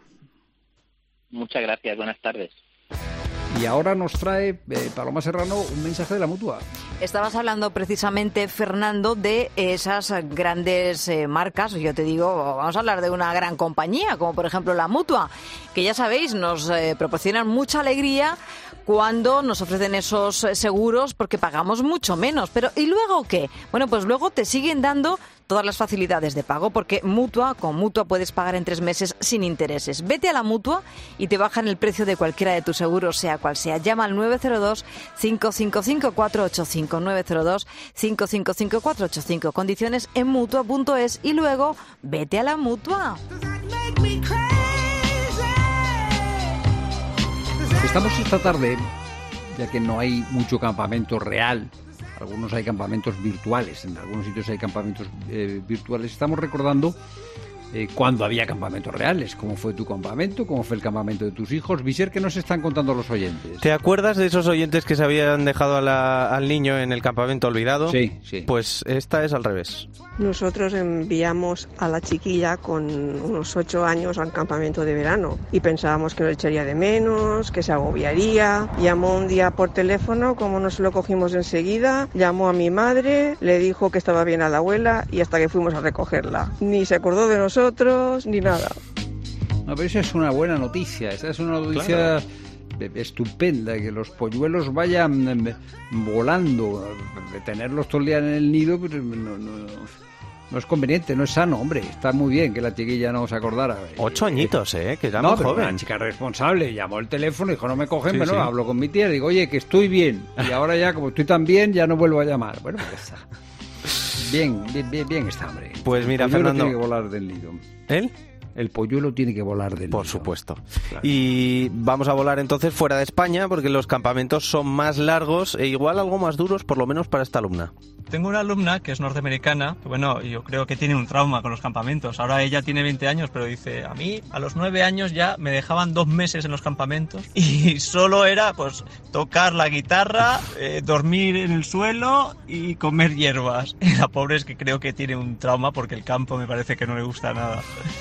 Muchas gracias. Buenas tardes. Y ahora nos trae eh, Paloma Serrano un mensaje de la Mutua. Estabas hablando precisamente, Fernando, de esas grandes eh, marcas. Yo te digo, vamos a hablar de una gran compañía, como por ejemplo la Mutua, que ya sabéis, nos eh, proporcionan mucha alegría cuando nos ofrecen esos seguros porque pagamos mucho menos. Pero ¿y luego qué? Bueno, pues luego te siguen dando todas las facilidades de pago, porque Mutua, con Mutua puedes pagar en tres meses sin intereses. Vete a la Mutua y te bajan el precio de cualquiera de tus seguros, sea cual sea. Llama al nueve cero dos, cinco cinco cinco, cuatro ocho cinco, nueve cero dos, cinco cinco cinco, cuatro ocho cinco. Condiciones en Mutua punto es y luego vete a la Mutua. Estamos esta tarde, ya que no hay mucho campamento real, algunos hay campamentos virtuales, en algunos sitios hay campamentos eh, virtuales, estamos recordando eh, cuando había campamentos reales, cómo fue tu campamento, cómo fue el campamento de tus hijos. Visser, ¿qué nos están contando los oyentes? ¿Te acuerdas de esos oyentes que se habían dejado a la, al niño en el campamento olvidado? Sí, sí. Pues esta es al revés. Nosotros enviamos a la chiquilla con unos ocho años al campamento de verano y pensábamos que lo echaría de menos, que se agobiaría. Llamó un día por teléfono, como no se lo cogimos enseguida, llamó a mi madre, le dijo que estaba bien a la abuela y hasta que fuimos a recogerla. Ni se acordó de nosotros, ni nada. No, pero esa es una buena noticia, esa es una noticia... Claro. Estupenda, que los polluelos vayan volando, tenerlos todo el día en el nido, pero no, no, no es conveniente, no es sano, hombre. Está muy bien que la chiquilla no se acordara. Ocho añitos, ¿eh? Que era no, muy pero joven. Una chica responsable, llamó el teléfono y dijo, no me cogen, sí, pero sí. no, hablo con mi tía, digo, oye, que estoy bien. Y ahora ya, como estoy tan bien, ya no vuelvo a llamar. Bueno, pues está. Bien, bien, bien, bien está, hombre. Pues mira, el Fernando... tiene que volar del nido. ¿Él? El polluelo tiene que volar del Por nido. supuesto. Claro. Y vamos a volar entonces fuera de España, porque los campamentos son más largos e igual algo más duros, por lo menos para esta alumna. Tengo una alumna que es norteamericana, que bueno, yo creo que tiene un trauma con los campamentos. Ahora ella tiene veinte años, pero dice, a mí a los nueve años ya me dejaban dos meses en los campamentos y solo era pues tocar la guitarra, eh, dormir en el suelo y comer hierbas. Y la pobre es que creo que tiene un trauma porque el campo me parece que no le gusta nada.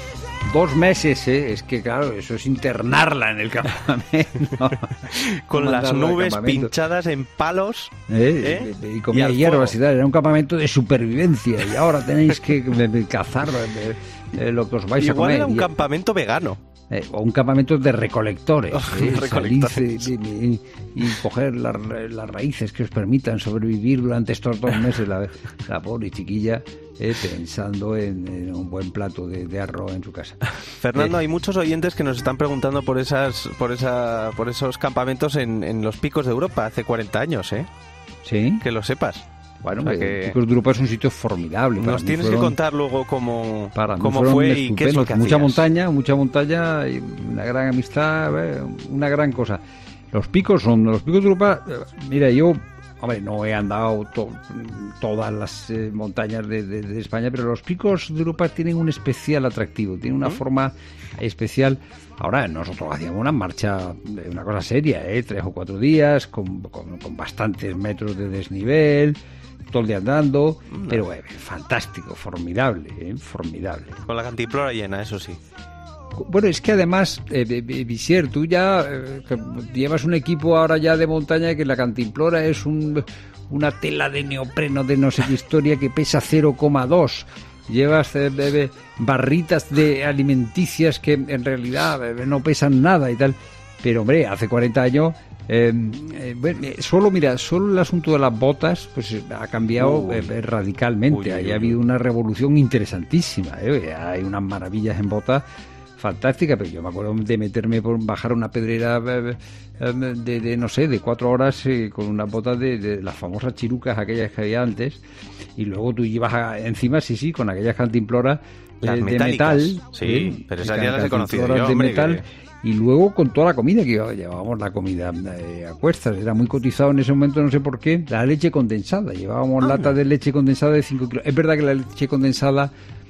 Dos meses, ¿eh? Es que claro, eso es internarla en el campamento. Con las nubes pinchadas en palos. ¿Eh? ¿Eh? Y comía y hierbas y tal. Era un campamento de supervivencia. Y ahora tenéis que cazar eh, eh, lo que os vais Igual a comer. Era un y, campamento vegano. Eh, o un campamento de recolectores. Oh, eh, recolectores. Salir, y, y, y coger las, las raíces que os permitan sobrevivir durante estos dos meses. La, la pobre chiquilla. Eh, pensando en, en un buen plato de, de arroz en su casa. Fernando, eh. hay muchos oyentes que nos están preguntando por esas, por esa, por esos campamentos en, en los picos de Europa hace cuarenta años, ¿eh? Sí. Que lo sepas. Bueno, o sea eh, que... Picos de Europa es un sitio formidable. Nos para tienes fueron, que contar luego cómo, para cómo fue y qué es lo que Mucha hacías. montaña, mucha montaña, y una gran amistad, eh, una gran cosa. Los picos son, los picos de Europa, eh, mira, yo... Hombre, no he andado to, todas las eh, montañas de, de, de España, pero los picos de Europa tienen un especial atractivo, tienen una ¿Mm? forma especial. Ahora, nosotros hacíamos una marcha, una cosa seria, ¿eh? tres o cuatro días, con, con, con bastantes metros de desnivel, todo el día andando, no. pero eh, fantástico, formidable, ¿eh? formidable. Con la cantimplora llena, eso sí. Bueno, es que además, eh, Visier, tú ya eh, llevas un equipo ahora ya de montaña que la cantimplora es un, una tela de neopreno de no sé qué historia que pesa cero coma dos. Llevas eh, eh, barritas de alimenticias que en realidad eh, no pesan nada y tal. Pero hombre, hace cuarenta años... Eh, eh, bueno, solo mira, solo el asunto de las botas pues ha cambiado uy, eh, radicalmente. Uy, Ahí uy, ha habido una revolución interesantísima, ¿eh? Hay unas maravillas en botas fantástica, pero yo me acuerdo de meterme por bajar una pedrera de, de, de no sé, de cuatro horas eh, con unas botas de, de las famosas chirucas aquellas que había antes, y luego tú ibas a, encima, sí, sí, con aquellas cantimploras eh, de metal. Sí, eh, pero esas ya las he conocido yo, de hombre, metal, que... y luego con toda la comida que llevábamos, la comida eh, a cuestas, era muy cotizado en ese momento, no sé por qué, la leche condensada, llevábamos ah, latas de leche condensada de cinco kilos. Es verdad que la leche condensada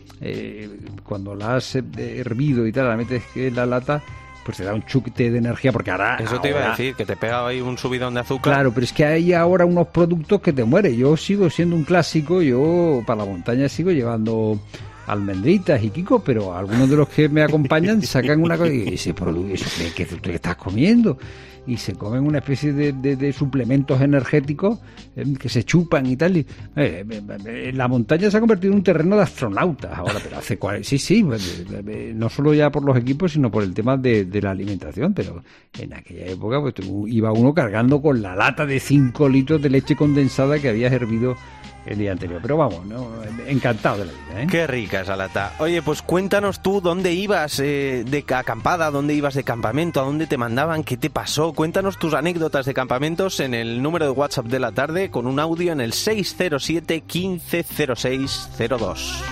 Eh, cuando la has hervido y tal, la metes en la lata, pues te da un chute de energía, porque ahora... Eso te ahora, iba a decir, que te pega ahí un subidón de azúcar. Claro, pero es que hay ahora unos productos que te mueren. Yo sigo siendo un clásico, yo para la montaña sigo llevando almendritas y kiko, pero algunos de los que me acompañan sacan una cosa y ese producto, eso que tú estás comiendo, y se comen una especie de, de, de suplementos energéticos eh, que se chupan y tal. Y, eh, eh, la montaña se ha convertido en un terreno de astronautas ahora, pero hace cuarenta, sí, sí, eh, eh, no solo ya por los equipos, sino por el tema de, de la alimentación, pero en aquella época pues iba uno cargando con la lata de cinco litros de leche condensada que habías hervido el día anterior. Pero vamos, ¿no? Encantado de la vida, ¿eh? Qué rica esa lata. Oye, pues cuéntanos tú dónde ibas eh, de acampada, dónde ibas de campamento, a dónde te mandaban, qué te pasó. Cuéntanos tus anécdotas de campamentos en el número de WhatsApp de la tarde con un audio en el seis cero siete, quince, cero seis, cero dos.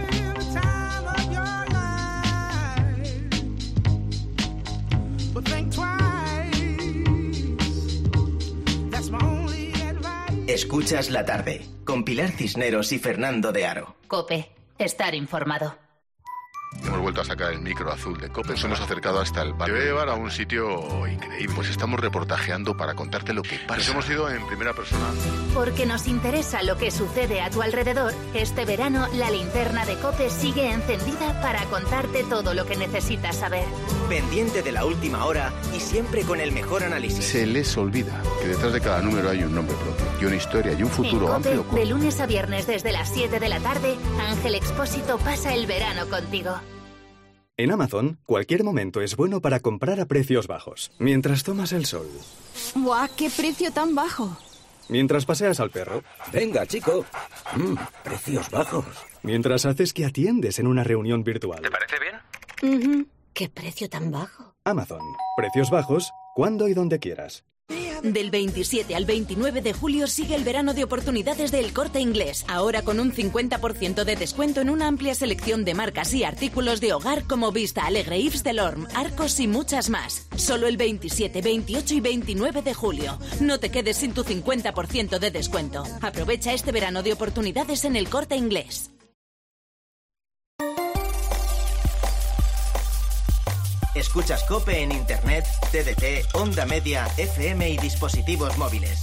Escuchas la tarde, con Pilar Cisneros y Fernando de Aro. COPE, estar informado. Hemos vuelto a sacar el micro azul de COPE, nos hemos acercado hasta el barrio. Te voy a llevar a un sitio increíble, pues estamos reportajeando para contarte lo que pasa. Nos hemos ido en primera persona. Porque nos interesa lo que sucede a tu alrededor, este verano la linterna de COPE sigue encendida para contarte todo lo que necesitas saber. Pendiente de la última hora y siempre con el mejor análisis. Se les olvida que detrás de cada número hay un nombre propio, y una historia, y un futuro en amplio. COPE, de lunes a viernes desde las siete de la tarde, Ángel Expósito pasa el verano contigo. En Amazon, cualquier momento es bueno para comprar a precios bajos. Mientras tomas el sol. ¡Buah, qué precio tan bajo! Mientras paseas al perro. Venga, chico. Mm, precios bajos. Mientras haces que atiendes en una reunión virtual. ¿Te parece bien? Uh-huh. ¿Qué precio tan bajo? Amazon. Precios bajos, cuando y donde quieras. Del veintisiete al veintinueve de julio sigue el verano de oportunidades del Corte Inglés. Ahora con un cincuenta por ciento de descuento en una amplia selección de marcas y artículos de hogar como Vista Alegre, Yves Saint Laurent, Arcos y muchas más. Solo el veintisiete, veintiocho y veintinueve de julio. No te quedes sin tu cincuenta por ciento de descuento. Aprovecha este verano de oportunidades en el Corte Inglés. Escuchas COPE en Internet, T D T, Onda Media, F M y dispositivos móviles.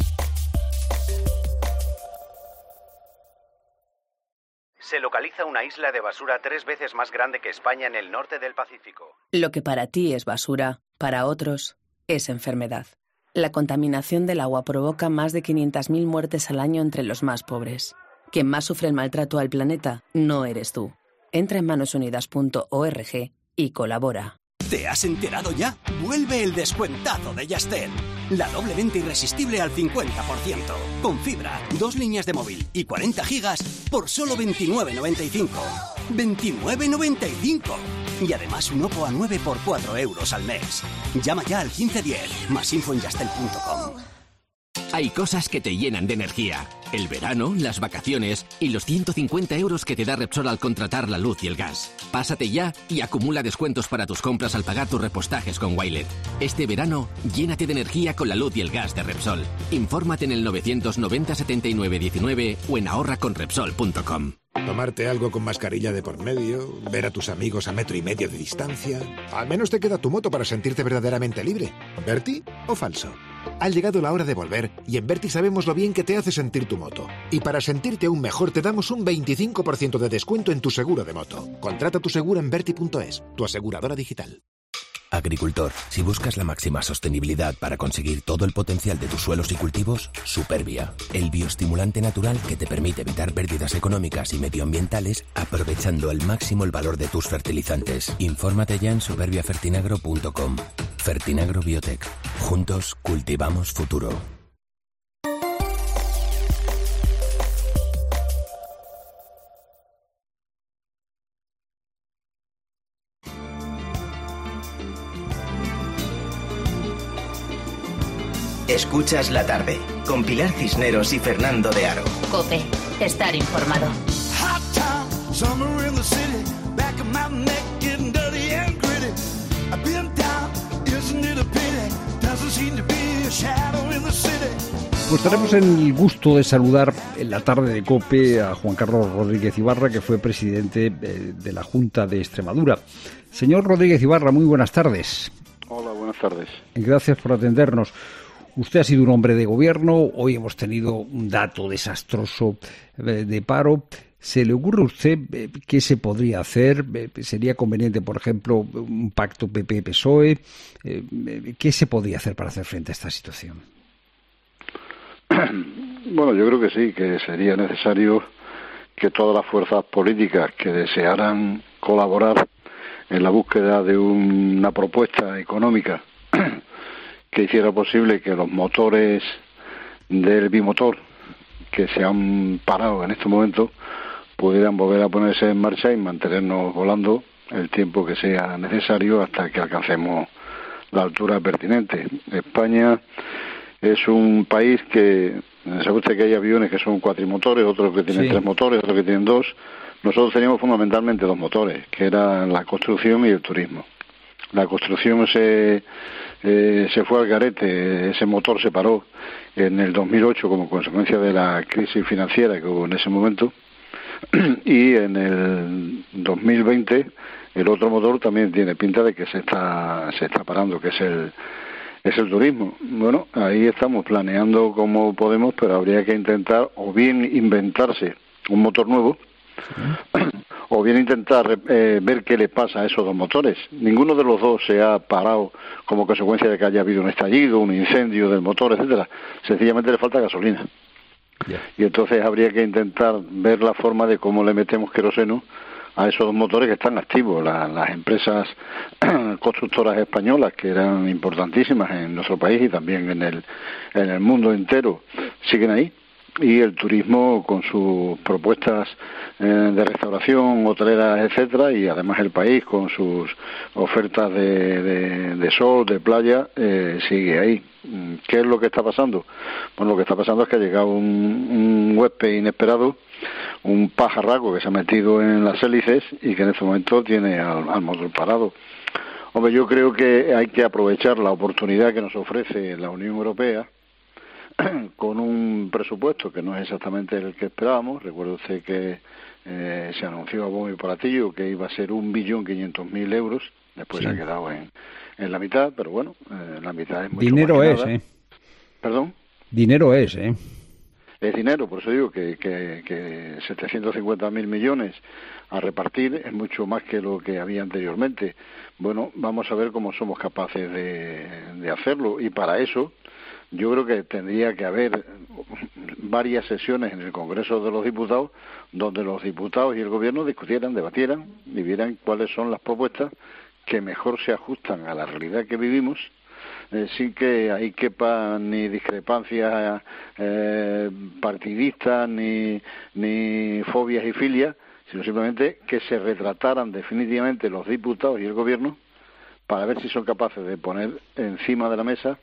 Se localiza una isla de basura tres veces más grande que España en el norte del Pacífico. Lo que para ti es basura, para otros es enfermedad. La contaminación del agua provoca más de quinientas mil muertes al año entre los más pobres. Quien más sufre el maltrato al planeta no eres tú. Entra en manos unidas punto org y colabora. ¿Te has enterado ya? Vuelve el descuentazo de Yastel. La doble venta irresistible al cincuenta por ciento. Con fibra, dos líneas de móvil y cuarenta gigas por solo veintinueve noventa y cinco. veintinueve noventa y cinco. Y además un Oppo A nueve por cuatro euros al mes. Llama ya al quince diez. Más info en yastel punto com. Hay cosas que te llenan de energía. El verano, las vacaciones y los ciento cincuenta euros que te da Repsol al contratar la luz y el gas. Pásate ya y acumula descuentos para tus compras al pagar tus repostajes con Wilet. Este verano, llénate de energía con la luz y el gas de Repsol. Infórmate en el novecientos noventa setenta y nueve diecinueve o en ahorra con repsol punto com. Tomarte algo con mascarilla de por medio, ver a tus amigos a metro y medio de distancia. Al menos te queda tu moto para sentirte verdaderamente libre. ¿Verti o falso? Ha llegado la hora de volver y en Verti sabemos lo bien que te hace sentir tu moto. Y para sentirte aún mejor te damos un veinticinco por ciento de descuento en tu seguro de moto. Contrata tu seguro en verti punto es, tu aseguradora digital. Agricultor, si buscas la máxima sostenibilidad para conseguir todo el potencial de tus suelos y cultivos, Supervia, el bioestimulante natural que te permite evitar pérdidas económicas y medioambientales aprovechando al máximo el valor de tus fertilizantes. Infórmate ya en supervia fertinagro punto com. Fertinagro Biotech. Juntos cultivamos futuro. Escuchas la tarde, con Pilar Cisneros y Fernando de Aro. COPE, estar informado. Pues tenemos el gusto de saludar en la tarde de COPE a Juan Carlos Rodríguez Ibarra, que fue presidente de la Junta de Extremadura. Señor Rodríguez Ibarra, muy buenas tardes. Hola, buenas tardes. Gracias por atendernos. Usted ha sido un hombre de gobierno, hoy hemos tenido un dato desastroso de paro. ¿Se le ocurre a usted qué se podría hacer? ¿Sería conveniente, por ejemplo, un pacto P P P S O E? ¿Qué se podría hacer para hacer frente a esta situación? Bueno, yo creo que sí, que sería necesario que todas las fuerzas políticas que desearan colaborar en la búsqueda de una propuesta económica que hiciera posible que los motores del bimotor, que se han parado en este momento pudieran volver a ponerse en marcha y mantenernos volando el tiempo que sea necesario hasta que alcancemos la altura pertinente. España es un país que, sabe usted que hay aviones que son cuatrimotores, otros que tienen sí. tres motores, otros que tienen dos. Nosotros teníamos fundamentalmente dos motores, que eran la construcción y el turismo. La construcción se eh, se fue al garete, ese motor se paró en el dos mil ocho como consecuencia de la crisis financiera que hubo en ese momento, y en el dos mil veinte el otro motor también tiene pinta de que se está se está parando, que es el es el turismo. Bueno, ahí estamos planeando como podemos, pero habría que intentar o bien inventarse un motor nuevo, sí. o bien intentar eh, ver qué le pasa a esos dos motores. Ninguno de los dos se ha parado como consecuencia de que haya habido un estallido, un incendio del motor, etcétera. Sencillamente le falta gasolina. Yeah. Y entonces habría que intentar ver la forma de cómo le metemos queroseno a esos dos motores que están activos. La, las empresas constructoras españolas, que eran importantísimas en nuestro país y también en el en el mundo entero, siguen ahí. Y el turismo con sus propuestas eh, de restauración, hoteleras, etcétera, y además el país con sus ofertas de, de, de sol, de playa, eh, sigue ahí. ¿Qué es lo que está pasando? Bueno, lo que está pasando es que ha llegado un, un huésped inesperado, un pajarraco que se ha metido en las hélices y que en este momento tiene al, al motor parado. Hombre, yo creo que hay que aprovechar la oportunidad que nos ofrece la Unión Europea con un presupuesto que no es exactamente el que esperábamos. Recuerde usted que eh, se anunció a bombo y platillo que iba a ser un billón quinientos mil euros, después sí. se ha quedado en, en la mitad, pero bueno, eh, la mitad es mucho dinero más que es, nada. ¿eh? ¿Perdón? Dinero es, ¿eh? Es dinero, por eso digo que, que, que setecientos cincuenta mil millones a repartir es mucho más que lo que había anteriormente. Bueno, vamos a ver cómo somos capaces de, de hacerlo, y para eso yo creo que tendría que haber varias sesiones en el Congreso de los Diputados donde los diputados y el Gobierno discutieran, debatieran y vieran cuáles son las propuestas que mejor se ajustan a la realidad que vivimos, eh, sin que ahí quepan ni discrepancias eh, partidistas ni, ni fobias y filias, sino simplemente que se retrataran definitivamente los diputados y el Gobierno para ver si son capaces de poner encima de la mesa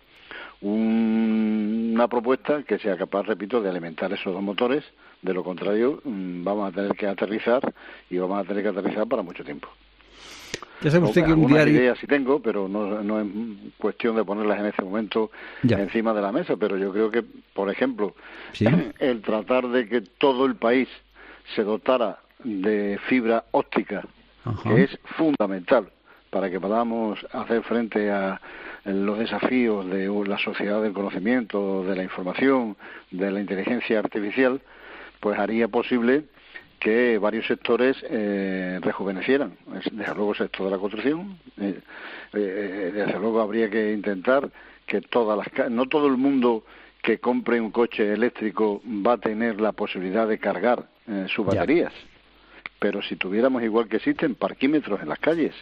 un, una propuesta que sea capaz, repito, de alimentar esos dos motores. De lo contrario, vamos a tener que aterrizar y vamos a tener que aterrizar para mucho tiempo. Ya sabe usted que un diario... ideas sí tengo, pero no, no es cuestión de ponerlas en este momento ya encima de la mesa, pero yo creo que, por ejemplo, ¿sí? el tratar de que todo el país se dotara de fibra óptica, Ajá. que es fundamental para que podamos hacer frente a los desafíos de la sociedad del conocimiento, de la información, de la inteligencia artificial, pues haría posible que varios sectores eh, rejuvenecieran. Desde luego el sector de la construcción, eh, eh, desde luego habría que intentar que todas las no todo el mundo que compre un coche eléctrico va a tener la posibilidad de cargar eh, sus baterías, ya. pero si tuviéramos, igual que existen, parquímetros en las calles,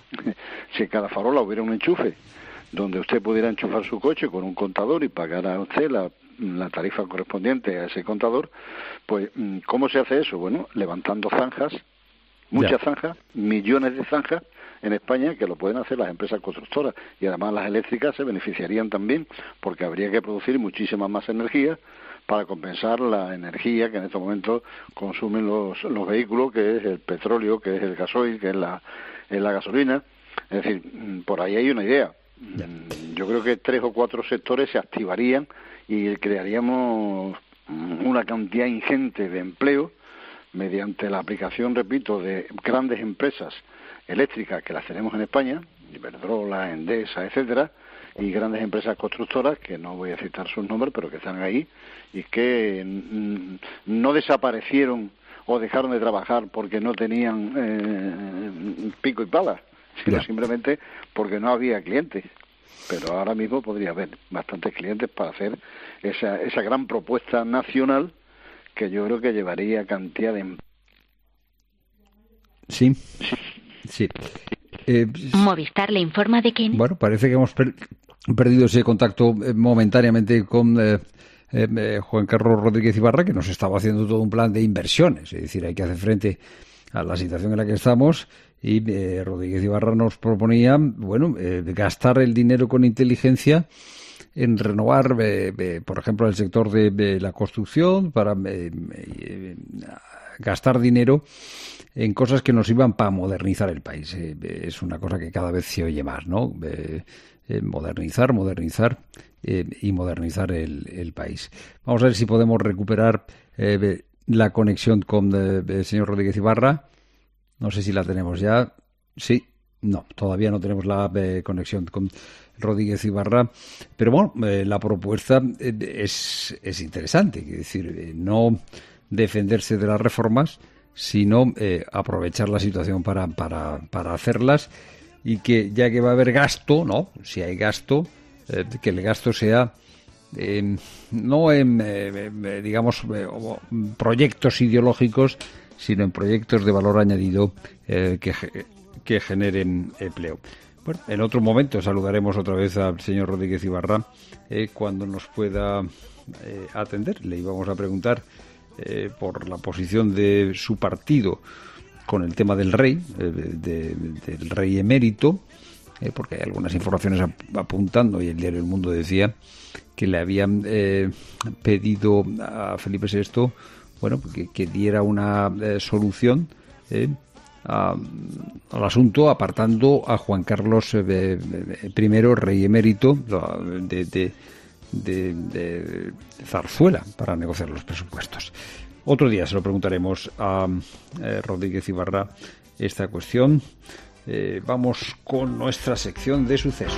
si en cada farola hubiera un enchufe donde usted pudiera enchufar su coche con un contador y pagar a usted la, la tarifa correspondiente a ese contador, pues ¿cómo se hace eso? Bueno, levantando zanjas, muchas ya. zanjas, millones de zanjas en España, que lo pueden hacer las empresas constructoras, y además las eléctricas se beneficiarían también porque habría que producir muchísima más energía para compensar la energía que en estos momentos consumen los, los vehículos, que es el petróleo, que es el gasoil, que es la, es la gasolina. Es decir, por ahí hay una idea. Yo creo que tres o cuatro sectores se activarían y crearíamos una cantidad ingente de empleo mediante la aplicación, repito, de grandes empresas eléctricas que las tenemos en España, Iberdrola, Endesa, etcétera, y grandes empresas constructoras, que no voy a citar sus nombres, pero que están ahí y que no desaparecieron o dejaron de trabajar porque no tenían eh, pico y pala, sino yeah. simplemente porque no había clientes. Pero ahora mismo podría haber bastantes clientes para hacer esa, esa gran propuesta nacional que yo creo que llevaría cantidad de... Sí, sí. Eh, Movistar le informa de que... Bueno, parece que hemos per- perdido ese contacto eh, momentáneamente con eh, eh, eh, Juan Carlos Rodríguez Ibarra, que nos estaba haciendo todo un plan de inversiones, es decir, hay que hacer frente a la situación en la que estamos, y eh, Rodríguez Ibarra nos proponía, bueno, eh, gastar el dinero con inteligencia en renovar, eh, eh, por ejemplo, el sector de, de la construcción, para eh, eh, gastar dinero en cosas que nos iban para modernizar el país. Eh, es una cosa que cada vez se oye más, ¿no? Eh, eh, modernizar, modernizar eh, y modernizar el, el país. Vamos a ver si podemos recuperar eh, la conexión con eh, el señor Rodríguez Ibarra. No sé si la tenemos ya. Sí, no, todavía no tenemos la eh, conexión con Rodríguez Ibarra, pero bueno, eh, la propuesta eh, es, es interesante, es decir, eh, no defenderse de las reformas, sino eh, aprovechar la situación para, para, para hacerlas, y que ya que va a haber gasto, ¿no? Si hay gasto, eh, que el gasto sea eh, no en, eh, digamos, eh, proyectos ideológicos, sino en proyectos de valor añadido eh, que, que generen empleo. Bueno, en otro momento saludaremos otra vez al señor Rodríguez Ibarra eh, cuando nos pueda eh, atender. Le íbamos a preguntar eh, por la posición de su partido con el tema del rey, eh, de, de, del rey emérito, eh, porque hay algunas informaciones ap apuntando, y el diario El Mundo decía que le habían eh, pedido a Felipe sexto, bueno, que, que diera una eh, solución eh, A, al asunto, apartando a Juan Carlos eh, I, rey emérito de, de, de, de Zarzuela, para negociar los presupuestos. Otro día se lo preguntaremos a eh, Rodríguez Ibarra esta cuestión. Eh, vamos con nuestra sección de sucesos.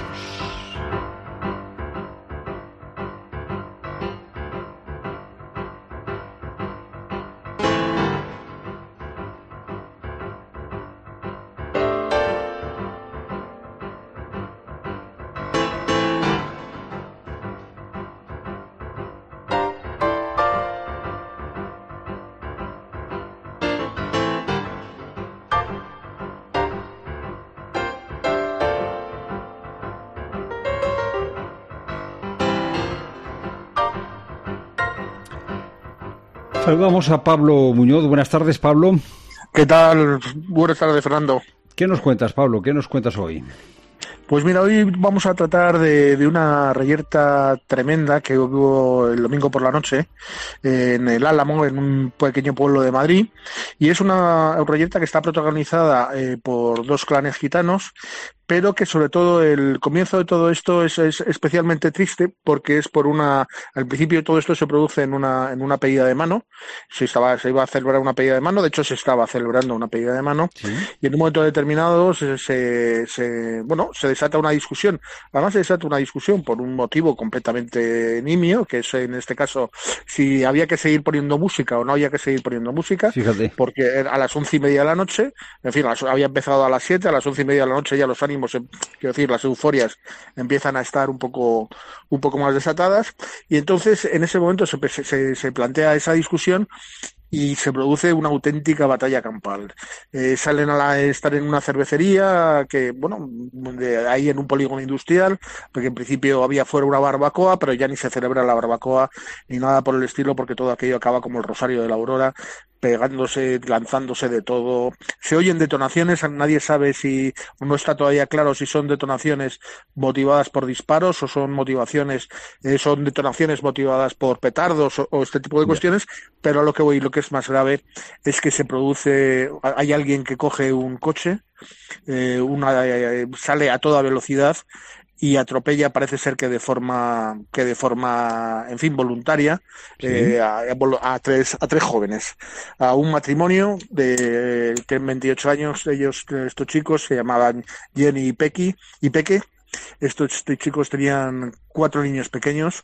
Saludamos a Pablo Muñoz. Buenas tardes, Pablo. ¿Qué tal? Buenas tardes, Fernando. ¿Qué nos cuentas, Pablo? ¿Qué nos cuentas hoy? Pues mira, hoy vamos a tratar de, de una reyerta tremenda que hubo el domingo por la noche en el Álamo, en un pequeño pueblo de Madrid, y es una reyerta que está protagonizada eh, por dos clanes gitanos, pero que sobre todo el comienzo de todo esto es, es especialmente triste, porque es por una, al principio todo esto se produce en una, en una pedida de mano, se estaba, se iba a celebrar una pedida de mano, de hecho se estaba celebrando una pedida de mano, ¿sí? Y en un momento determinado se, se, se, bueno, se desata una discusión, además se desata una discusión por un motivo completamente nimio, que es en este caso si había que seguir poniendo música o no había que seguir poniendo música. Fíjate. Porque a las once y media de la noche, en fin, había empezado a las siete, a las once y media de la noche ya los ánimos, quiero decir, las euforias empiezan a estar un poco un poco más desatadas, y entonces en ese momento se, se, se plantea esa discusión y se produce una auténtica batalla campal. Eh, salen a la, estar en una cervecería que, bueno, de ahí en un polígono industrial, porque en principio había fuera una barbacoa, pero ya ni se celebra la barbacoa ni nada por el estilo, porque todo aquello acaba como el Rosario de la Aurora, pegándose, lanzándose de todo. Se oyen detonaciones, nadie sabe si, no está todavía claro si son detonaciones motivadas por disparos o son motivaciones, eh, son detonaciones motivadas por petardos o, o este tipo de cuestiones, pero a lo que voy, lo que es más grave es que se produce, hay alguien que coge un coche, eh, una, eh, sale a toda velocidad y atropella, parece ser que de forma, que de forma, en fin, voluntaria, sí. eh, a, a tres, a tres jóvenes, a un matrimonio de que en veintiocho años, ellos, estos chicos se llamaban Jenny y Pequi, y Peque, estos, estos chicos tenían cuatro niños pequeños.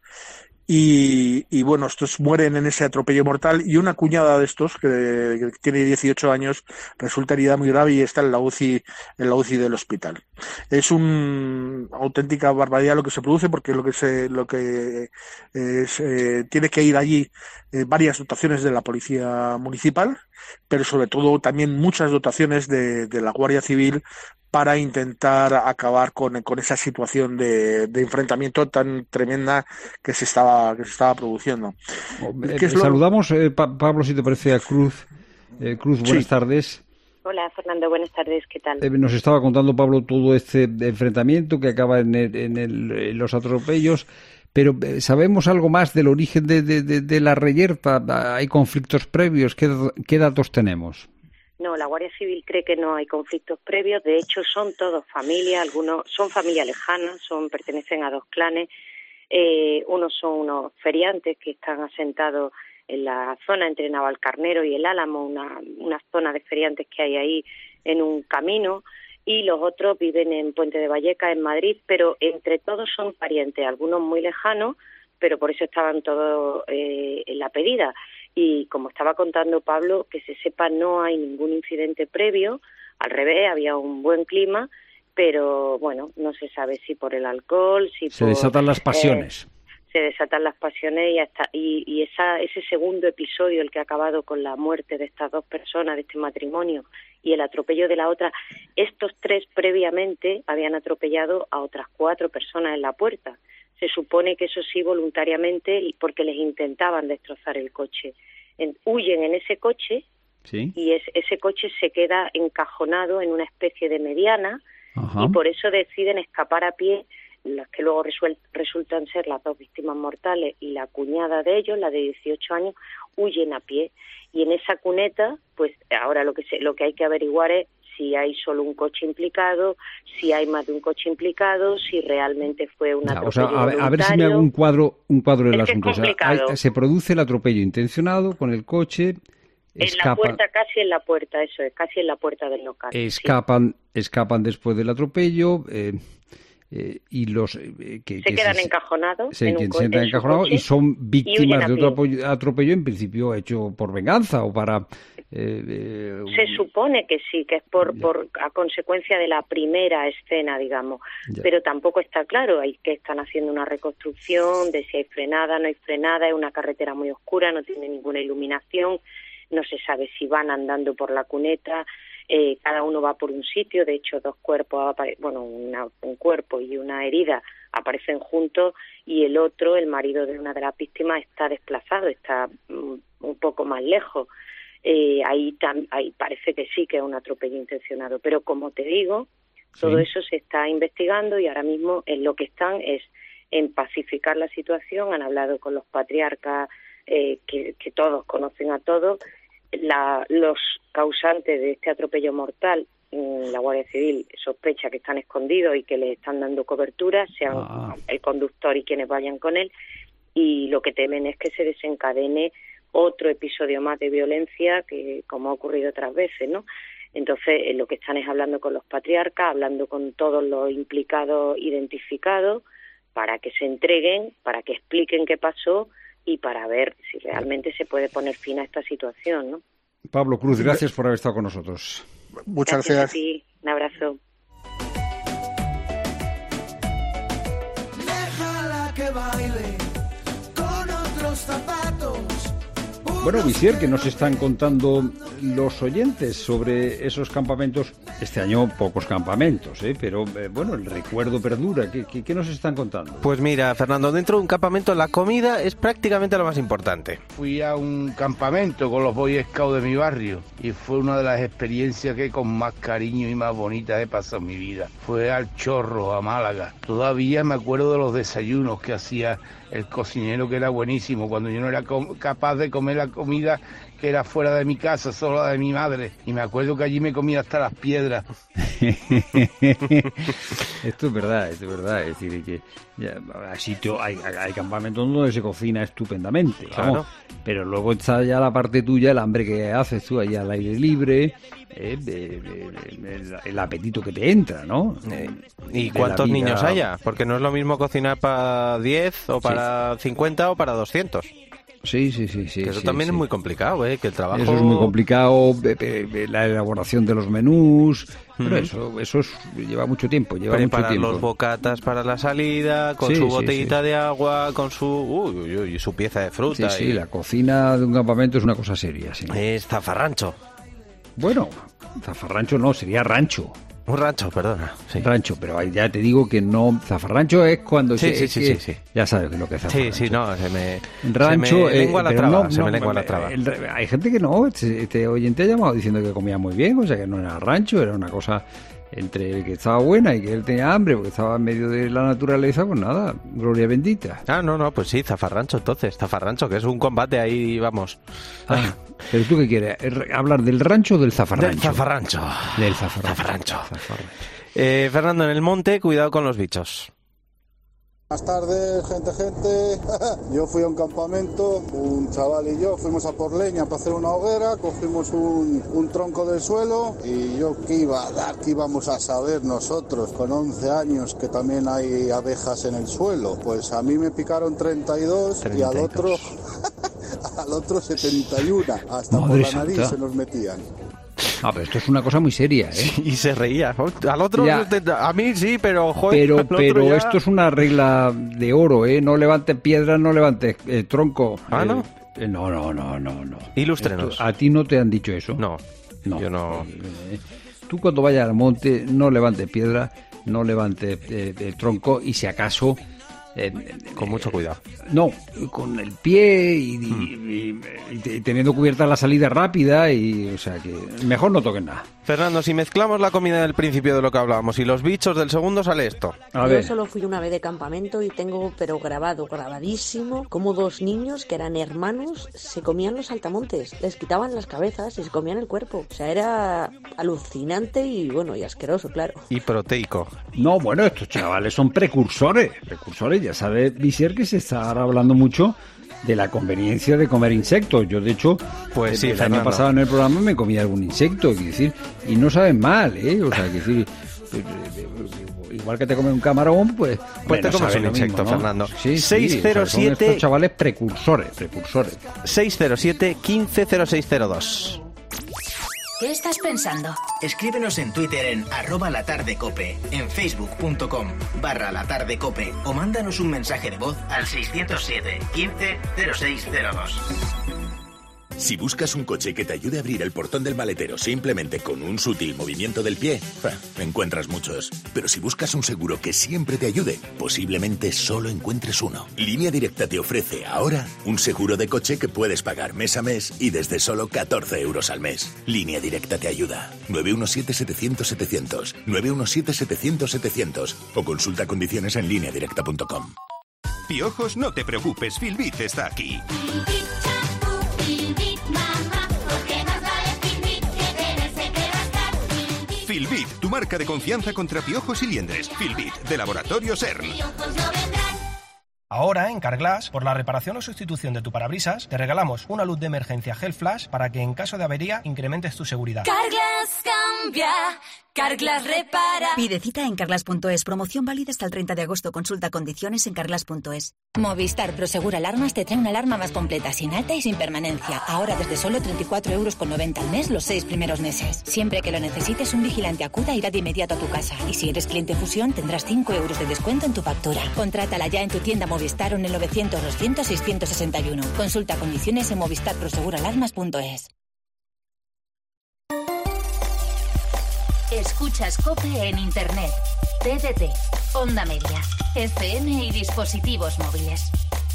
Y, y bueno, estos mueren en ese atropello mortal, y una cuñada de estos, que, que tiene dieciocho años, resulta herida muy grave y está en la U C I, en la U C I del hospital. Es una auténtica barbaridad lo que se produce, porque lo que se, lo que es, eh, tiene que ir allí eh, varias dotaciones de la policía municipal, pero sobre todo también muchas dotaciones de, de la Guardia Civil para intentar acabar con, con esa situación de, de enfrentamiento tan tremenda que se estaba que se estaba produciendo. Eh, eh, saludamos, eh, pa Pablo, si te parece, a Cruz. Eh, Cruz, buenas sí. tardes. Hola, Fernando, buenas tardes, ¿qué tal? Eh, nos estaba contando Pablo todo este enfrentamiento que acaba en, el, en, el, en los atropellos, pero ¿sabemos algo más del origen de, de, de, de la reyerta? ¿Hay conflictos previos? ¿Qué, qué datos tenemos? No, la Guardia Civil cree que no hay conflictos previos. De hecho, son todos familia, algunos son familia lejana, son pertenecen a dos clanes. Eh, unos son unos feriantes que están asentados en la zona entre Navalcarnero y el Álamo, una, una zona de feriantes que hay ahí en un camino, y los otros viven en Puente de Vallecas, en Madrid, pero entre todos son parientes, algunos muy lejanos, pero por eso estaban todos eh, en la pedida. Y como estaba contando Pablo, que se sepa, no hay ningún incidente previo, al revés, había un buen clima, pero bueno, no se sabe si por el alcohol, si se por... desatan las pasiones. Eh, se desatan las pasiones y hasta y, y esa ese segundo episodio, el que ha acabado con la muerte de estas dos personas, de este matrimonio, y el atropello de la otra, estos tres previamente habían atropellado a otras cuatro personas en la puerta. Se supone que eso sí voluntariamente, porque les intentaban destrozar el coche. En, huyen en ese coche, ¿sí? Y es, ese coche se queda encajonado en una especie de mediana. Ajá. Y por eso deciden escapar a pie, las que luego resuel, resultan ser las dos víctimas mortales y la cuñada de ellos, la de dieciocho años, huyen a pie. Y en esa cuneta, pues ahora lo que se, lo que hay que averiguar es si hay solo un coche implicado, si hay más de un coche implicado, si realmente fue un atropello. O sea, a, ver, a ver si me hago un cuadro, un cuadro del asunto. O sea, hay, se produce el atropello intencionado con el coche. En escapan, la puerta, casi en la puerta, eso es, casi en la puerta del local. Escapan, sí. escapan después del atropello. Eh, Eh, y los eh, que, se que quedan se, encajonados se, en un se quedan encajonados y son víctimas de otro atropello, en principio hecho por venganza o para eh, eh, se supone que sí, que es por, por a consecuencia de la primera escena, digamos, ya. Pero tampoco está claro. Hay que están haciendo una reconstrucción de si hay frenada, no hay frenada, es una carretera muy oscura, no tiene ninguna iluminación, no se sabe si van andando por la cuneta. Eh, cada uno va por un sitio, de hecho dos cuerpos, bueno, una, un cuerpo y una herida aparecen juntos y el otro, el marido de una de las víctimas, está desplazado, está um, un poco más lejos. Eh, ahí, tam, ahí parece que sí que es un atropello intencionado, pero como te digo, sí. Todo eso se está investigando y ahora mismo en lo que están es en pacificar la situación. Han hablado con los patriarcas, eh, que, que todos conocen a todos. La, los causantes de este atropello mortal, la Guardia Civil sospecha que están escondidos y que les están dando cobertura, sean ah. el conductor y quienes vayan con él, y lo que temen es que se desencadene otro episodio más de violencia, que como ha ocurrido otras veces, ¿no? Entonces, lo que están es hablando con los patriarcas, hablando con todos los implicados identificados, para que se entreguen, para que expliquen qué pasó, y para ver si realmente se puede poner fin a esta situación, ¿no? Pablo Cruz, gracias por haber estado con nosotros. Muchas gracias. gracias. A ti. Un abrazo. Déjala que baile con otros zapatos. Bueno, Visier, ¿qué nos están contando los oyentes sobre esos campamentos? Este año pocos campamentos, ¿eh? Pero eh, bueno, el recuerdo perdura. ¿Qué, qué, ¿Qué nos están contando? Pues mira, Fernando, dentro de un campamento la comida es prácticamente lo más importante. Fui a un campamento con los Boy Scouts de mi barrio y fue una de las experiencias que con más cariño y más bonitas he pasado en mi vida. Fue al Chorro, a Málaga. Todavía me acuerdo de los desayunos que hacía el cocinero, que era buenísimo, cuando yo no era capaz de comer la comida que era fuera de mi casa, solo la de mi madre. Y me acuerdo que allí me comía hasta las piedras. Esto es verdad, esto es verdad. Es decir, que ya, hay, sitio, hay, hay campamentos donde se cocina estupendamente, claro. ¿no? Pero luego está ya la parte tuya, el hambre que haces tú allá al aire libre, eh, de, de, de, el, el apetito que te entra, ¿no? Eh, ¿Y cuántos vida... niños haya? Porque no es lo mismo cocinar para diez o para sí. cincuenta o para doscientos. Sí, sí, sí. sí que eso sí, también sí. es muy complicado, ¿eh? Que el trabajo... Eso es muy complicado, la elaboración de los menús, Mm. pero eso eso es, lleva mucho tiempo, lleva mucho Preparar tiempo. los bocatas para la salida, con Sí, su sí, botellita sí. de agua, con su... Uy, uy, uy, su pieza de fruta. Sí, sí, y... la cocina de un campamento es una cosa seria, sí. Es zafarrancho. Bueno, zafarrancho no, sería rancho. Un rancho, perdona. Sí. Rancho, pero ahí ya te digo que no. Zafarrancho es cuando Sí, se, sí, es sí, que- sí, sí. Ya sabes lo que es Sí, zafarrancho. sí, no, se me... Rancho, se me eh, lengua la pero traba, no, se me no, lengua la eh, traba. el- hay gente que no, este, este oyente ha llamado diciendo que comía muy bien, o sea que no era rancho, era una cosa entre que estaba buena y que él tenía hambre porque estaba en medio de la naturaleza, pues nada, gloria bendita. Ah, no, no, pues sí, zafarrancho entonces, zafarrancho, que es un combate ahí, vamos. Ah, pero tú qué quieres, ¿Er- hablar del rancho o del zafarrancho? Del zafarrancho. Del zafarrancho. Zafarrancho. Zafarrancho. Eh, Fernando, en el monte, cuidado con los bichos. Buenas tardes, gente, gente. Yo fui a un campamento, un chaval y yo fuimos a por leña para hacer una hoguera, cogimos un, un tronco del suelo y yo qué iba a dar, qué íbamos a saber nosotros con once años que también hay abejas en el suelo. Pues a mí me picaron treinta y dos y al otro al otro setenta y uno, hasta Madre por la nariz santa. se nos metían. Ah, pero esto es una cosa muy seria, ¿eh? Y se reía. Al otro, Ya. a mí sí, pero joder, Pero, al otro pero ya- esto es una regla de oro, ¿eh? No levantes piedras, no levantes eh, tronco. Ah, Eh, ¿no? eh, no, no, no, no, no. Ilústrenos. Esto- ¿A ti no te han dicho eso? No, No. yo no... Eh, Tú cuando vayas al monte no levantes piedra, no levantes eh, el tronco y si acaso... eh, Con mucho cuidado. no, con el pie y, y- y- y te- teniendo cubierta la salida rápida y, o sea, que mejor no toques nada. Fernando, si mezclamos la comida del principio de lo que hablábamos y los bichos del segundo, sale esto. A Yo ver, solo fui una vez de campamento y tengo, pero grabado, grabadísimo, como dos niños que eran hermanos se comían los saltamontes, les quitaban las cabezas y se comían el cuerpo. O sea, era alucinante y bueno, y asqueroso, claro. Y proteico. no, bueno, estos chavales son precursores, precursores, ya sabes, Visier, que se está ahora hablando mucho de la conveniencia de comer insectos. Yo, de hecho, Pues sí, el año Fernando. pasado en el programa me comí algún insecto, quiero decir, y no saben mal, ¿eh? O sea, quiero decir, eh, eh, igual que te comes un camarón, pues... Pues te bueno, comes sabe un lo mismo, insecto, ¿no? Fernando. Sí, sí, seis cero o sea, son siete estos chavales precursores, precursores. seis cero siete, uno cinco cero seis cero dos. ¿Qué estás pensando? Escríbenos en Twitter en arroba latardecope, en facebook.com barra latardecope o mándanos un mensaje de voz al seiscientos siete, quince, cero seis cero dos. Si buscas un coche que te ayude a abrir el portón del maletero simplemente con un sutil movimiento del pie, ja, encuentras muchos. Pero si buscas un seguro que siempre te ayude, posiblemente solo encuentres uno. Línea Directa te ofrece ahora un seguro de coche que puedes pagar mes a mes y desde solo catorce euros al mes. Línea Directa te ayuda. nueve uno siete, setecientos, setecientos. nueve uno siete, setecientos, setecientos. O consulta condiciones en línea directa punto com. Piojos, no te preocupes, Filbit está aquí. Filbit, tu marca de confianza contra piojos y liendres. Filbit, de Laboratorio CERN. Ahora, en Carglass, por la reparación o sustitución de tu parabrisas, te regalamos una luz de emergencia Gel Flash para que en caso de avería incrementes tu seguridad. Carglass cambia, Carglass repara. Pide cita en carglass punto es. Promoción válida hasta el treinta de agosto. Consulta condiciones en carglass punto es. Movistar Prosegur Alarmas te trae una alarma más completa, sin alta y sin permanencia. Ahora desde solo treinta y cuatro euros con noventa al mes los seis primeros meses. Siempre que lo necesites, un vigilante acuda irá de inmediato a tu casa. Y si eres cliente Fusión, tendrás cinco euros de descuento en tu factura. Contrátala ya en tu tienda Movistar o en el novecientos, doscientos, seiscientos sesenta y uno. Consulta condiciones en movistar prosegur alarmas punto es. Escuchas COPE en Internet, T D T, Onda Media, F M y dispositivos móviles.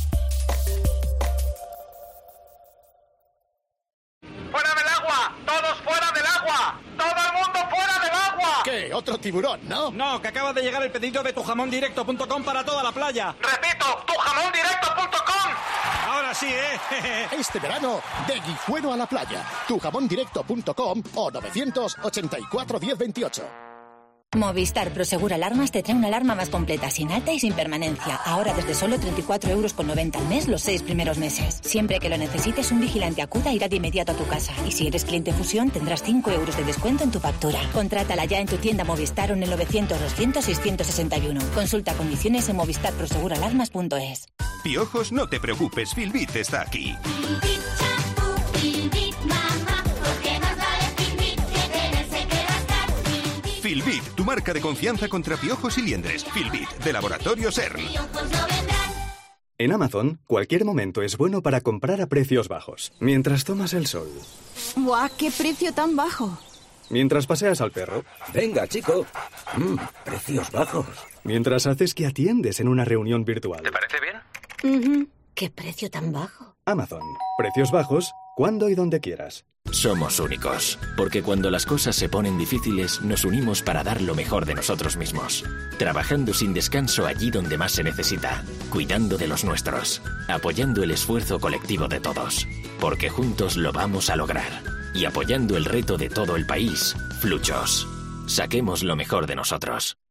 ¡Fuera del agua! ¡Todos fuera del agua! ¡Todo el mundo fuera del agua! ¿Qué? ¿Otro tiburón, no? No, que acaba de llegar el pedido de tu jamón directo punto com para toda la playa. ¡Repito! ¡tu jamón directo punto com! Ahora sí, ¿eh? Este verano, de Guijuelo a la playa. tu jamón directo punto com o nueve ochenta y cuatro, diez, veintiocho. Movistar Prosegur Alarmas te trae una alarma más completa, sin alta y sin permanencia. Ahora desde solo treinta y cuatro euros con noventa al mes los seis primeros meses. Siempre que lo necesites, un vigilante acuda irá de inmediato a tu casa. Y si eres cliente Fusión, tendrás cinco euros de descuento en tu factura. Contrátala ya en tu tienda Movistar o en el novecientos doscientos seiscientos sesenta y uno. Consulta condiciones en movistar prosegur alarmas punto es. Piojos, no te preocupes, Filbit está aquí. Filbit, tu marca de confianza contra piojos y liendres. Filbit, de Laboratorio CERN. En Amazon, cualquier momento es bueno para comprar a precios bajos. Mientras tomas el sol. ¡Buah, qué precio tan bajo! Mientras paseas al perro. Venga, chico. Mm, precios bajos. Mientras haces que atiendes en una reunión virtual. ¿Te parece bien? Uh-huh. ¡Qué precio tan bajo! Amazon. Precios bajos, cuando y donde quieras. Somos únicos, porque cuando las cosas se ponen difíciles, nos unimos para dar lo mejor de nosotros mismos. Trabajando sin descanso allí donde más se necesita, cuidando de los nuestros, apoyando el esfuerzo colectivo de todos, porque juntos lo vamos a lograr. Y apoyando el reto de todo el país, Fluchos. Saquemos lo mejor de nosotros.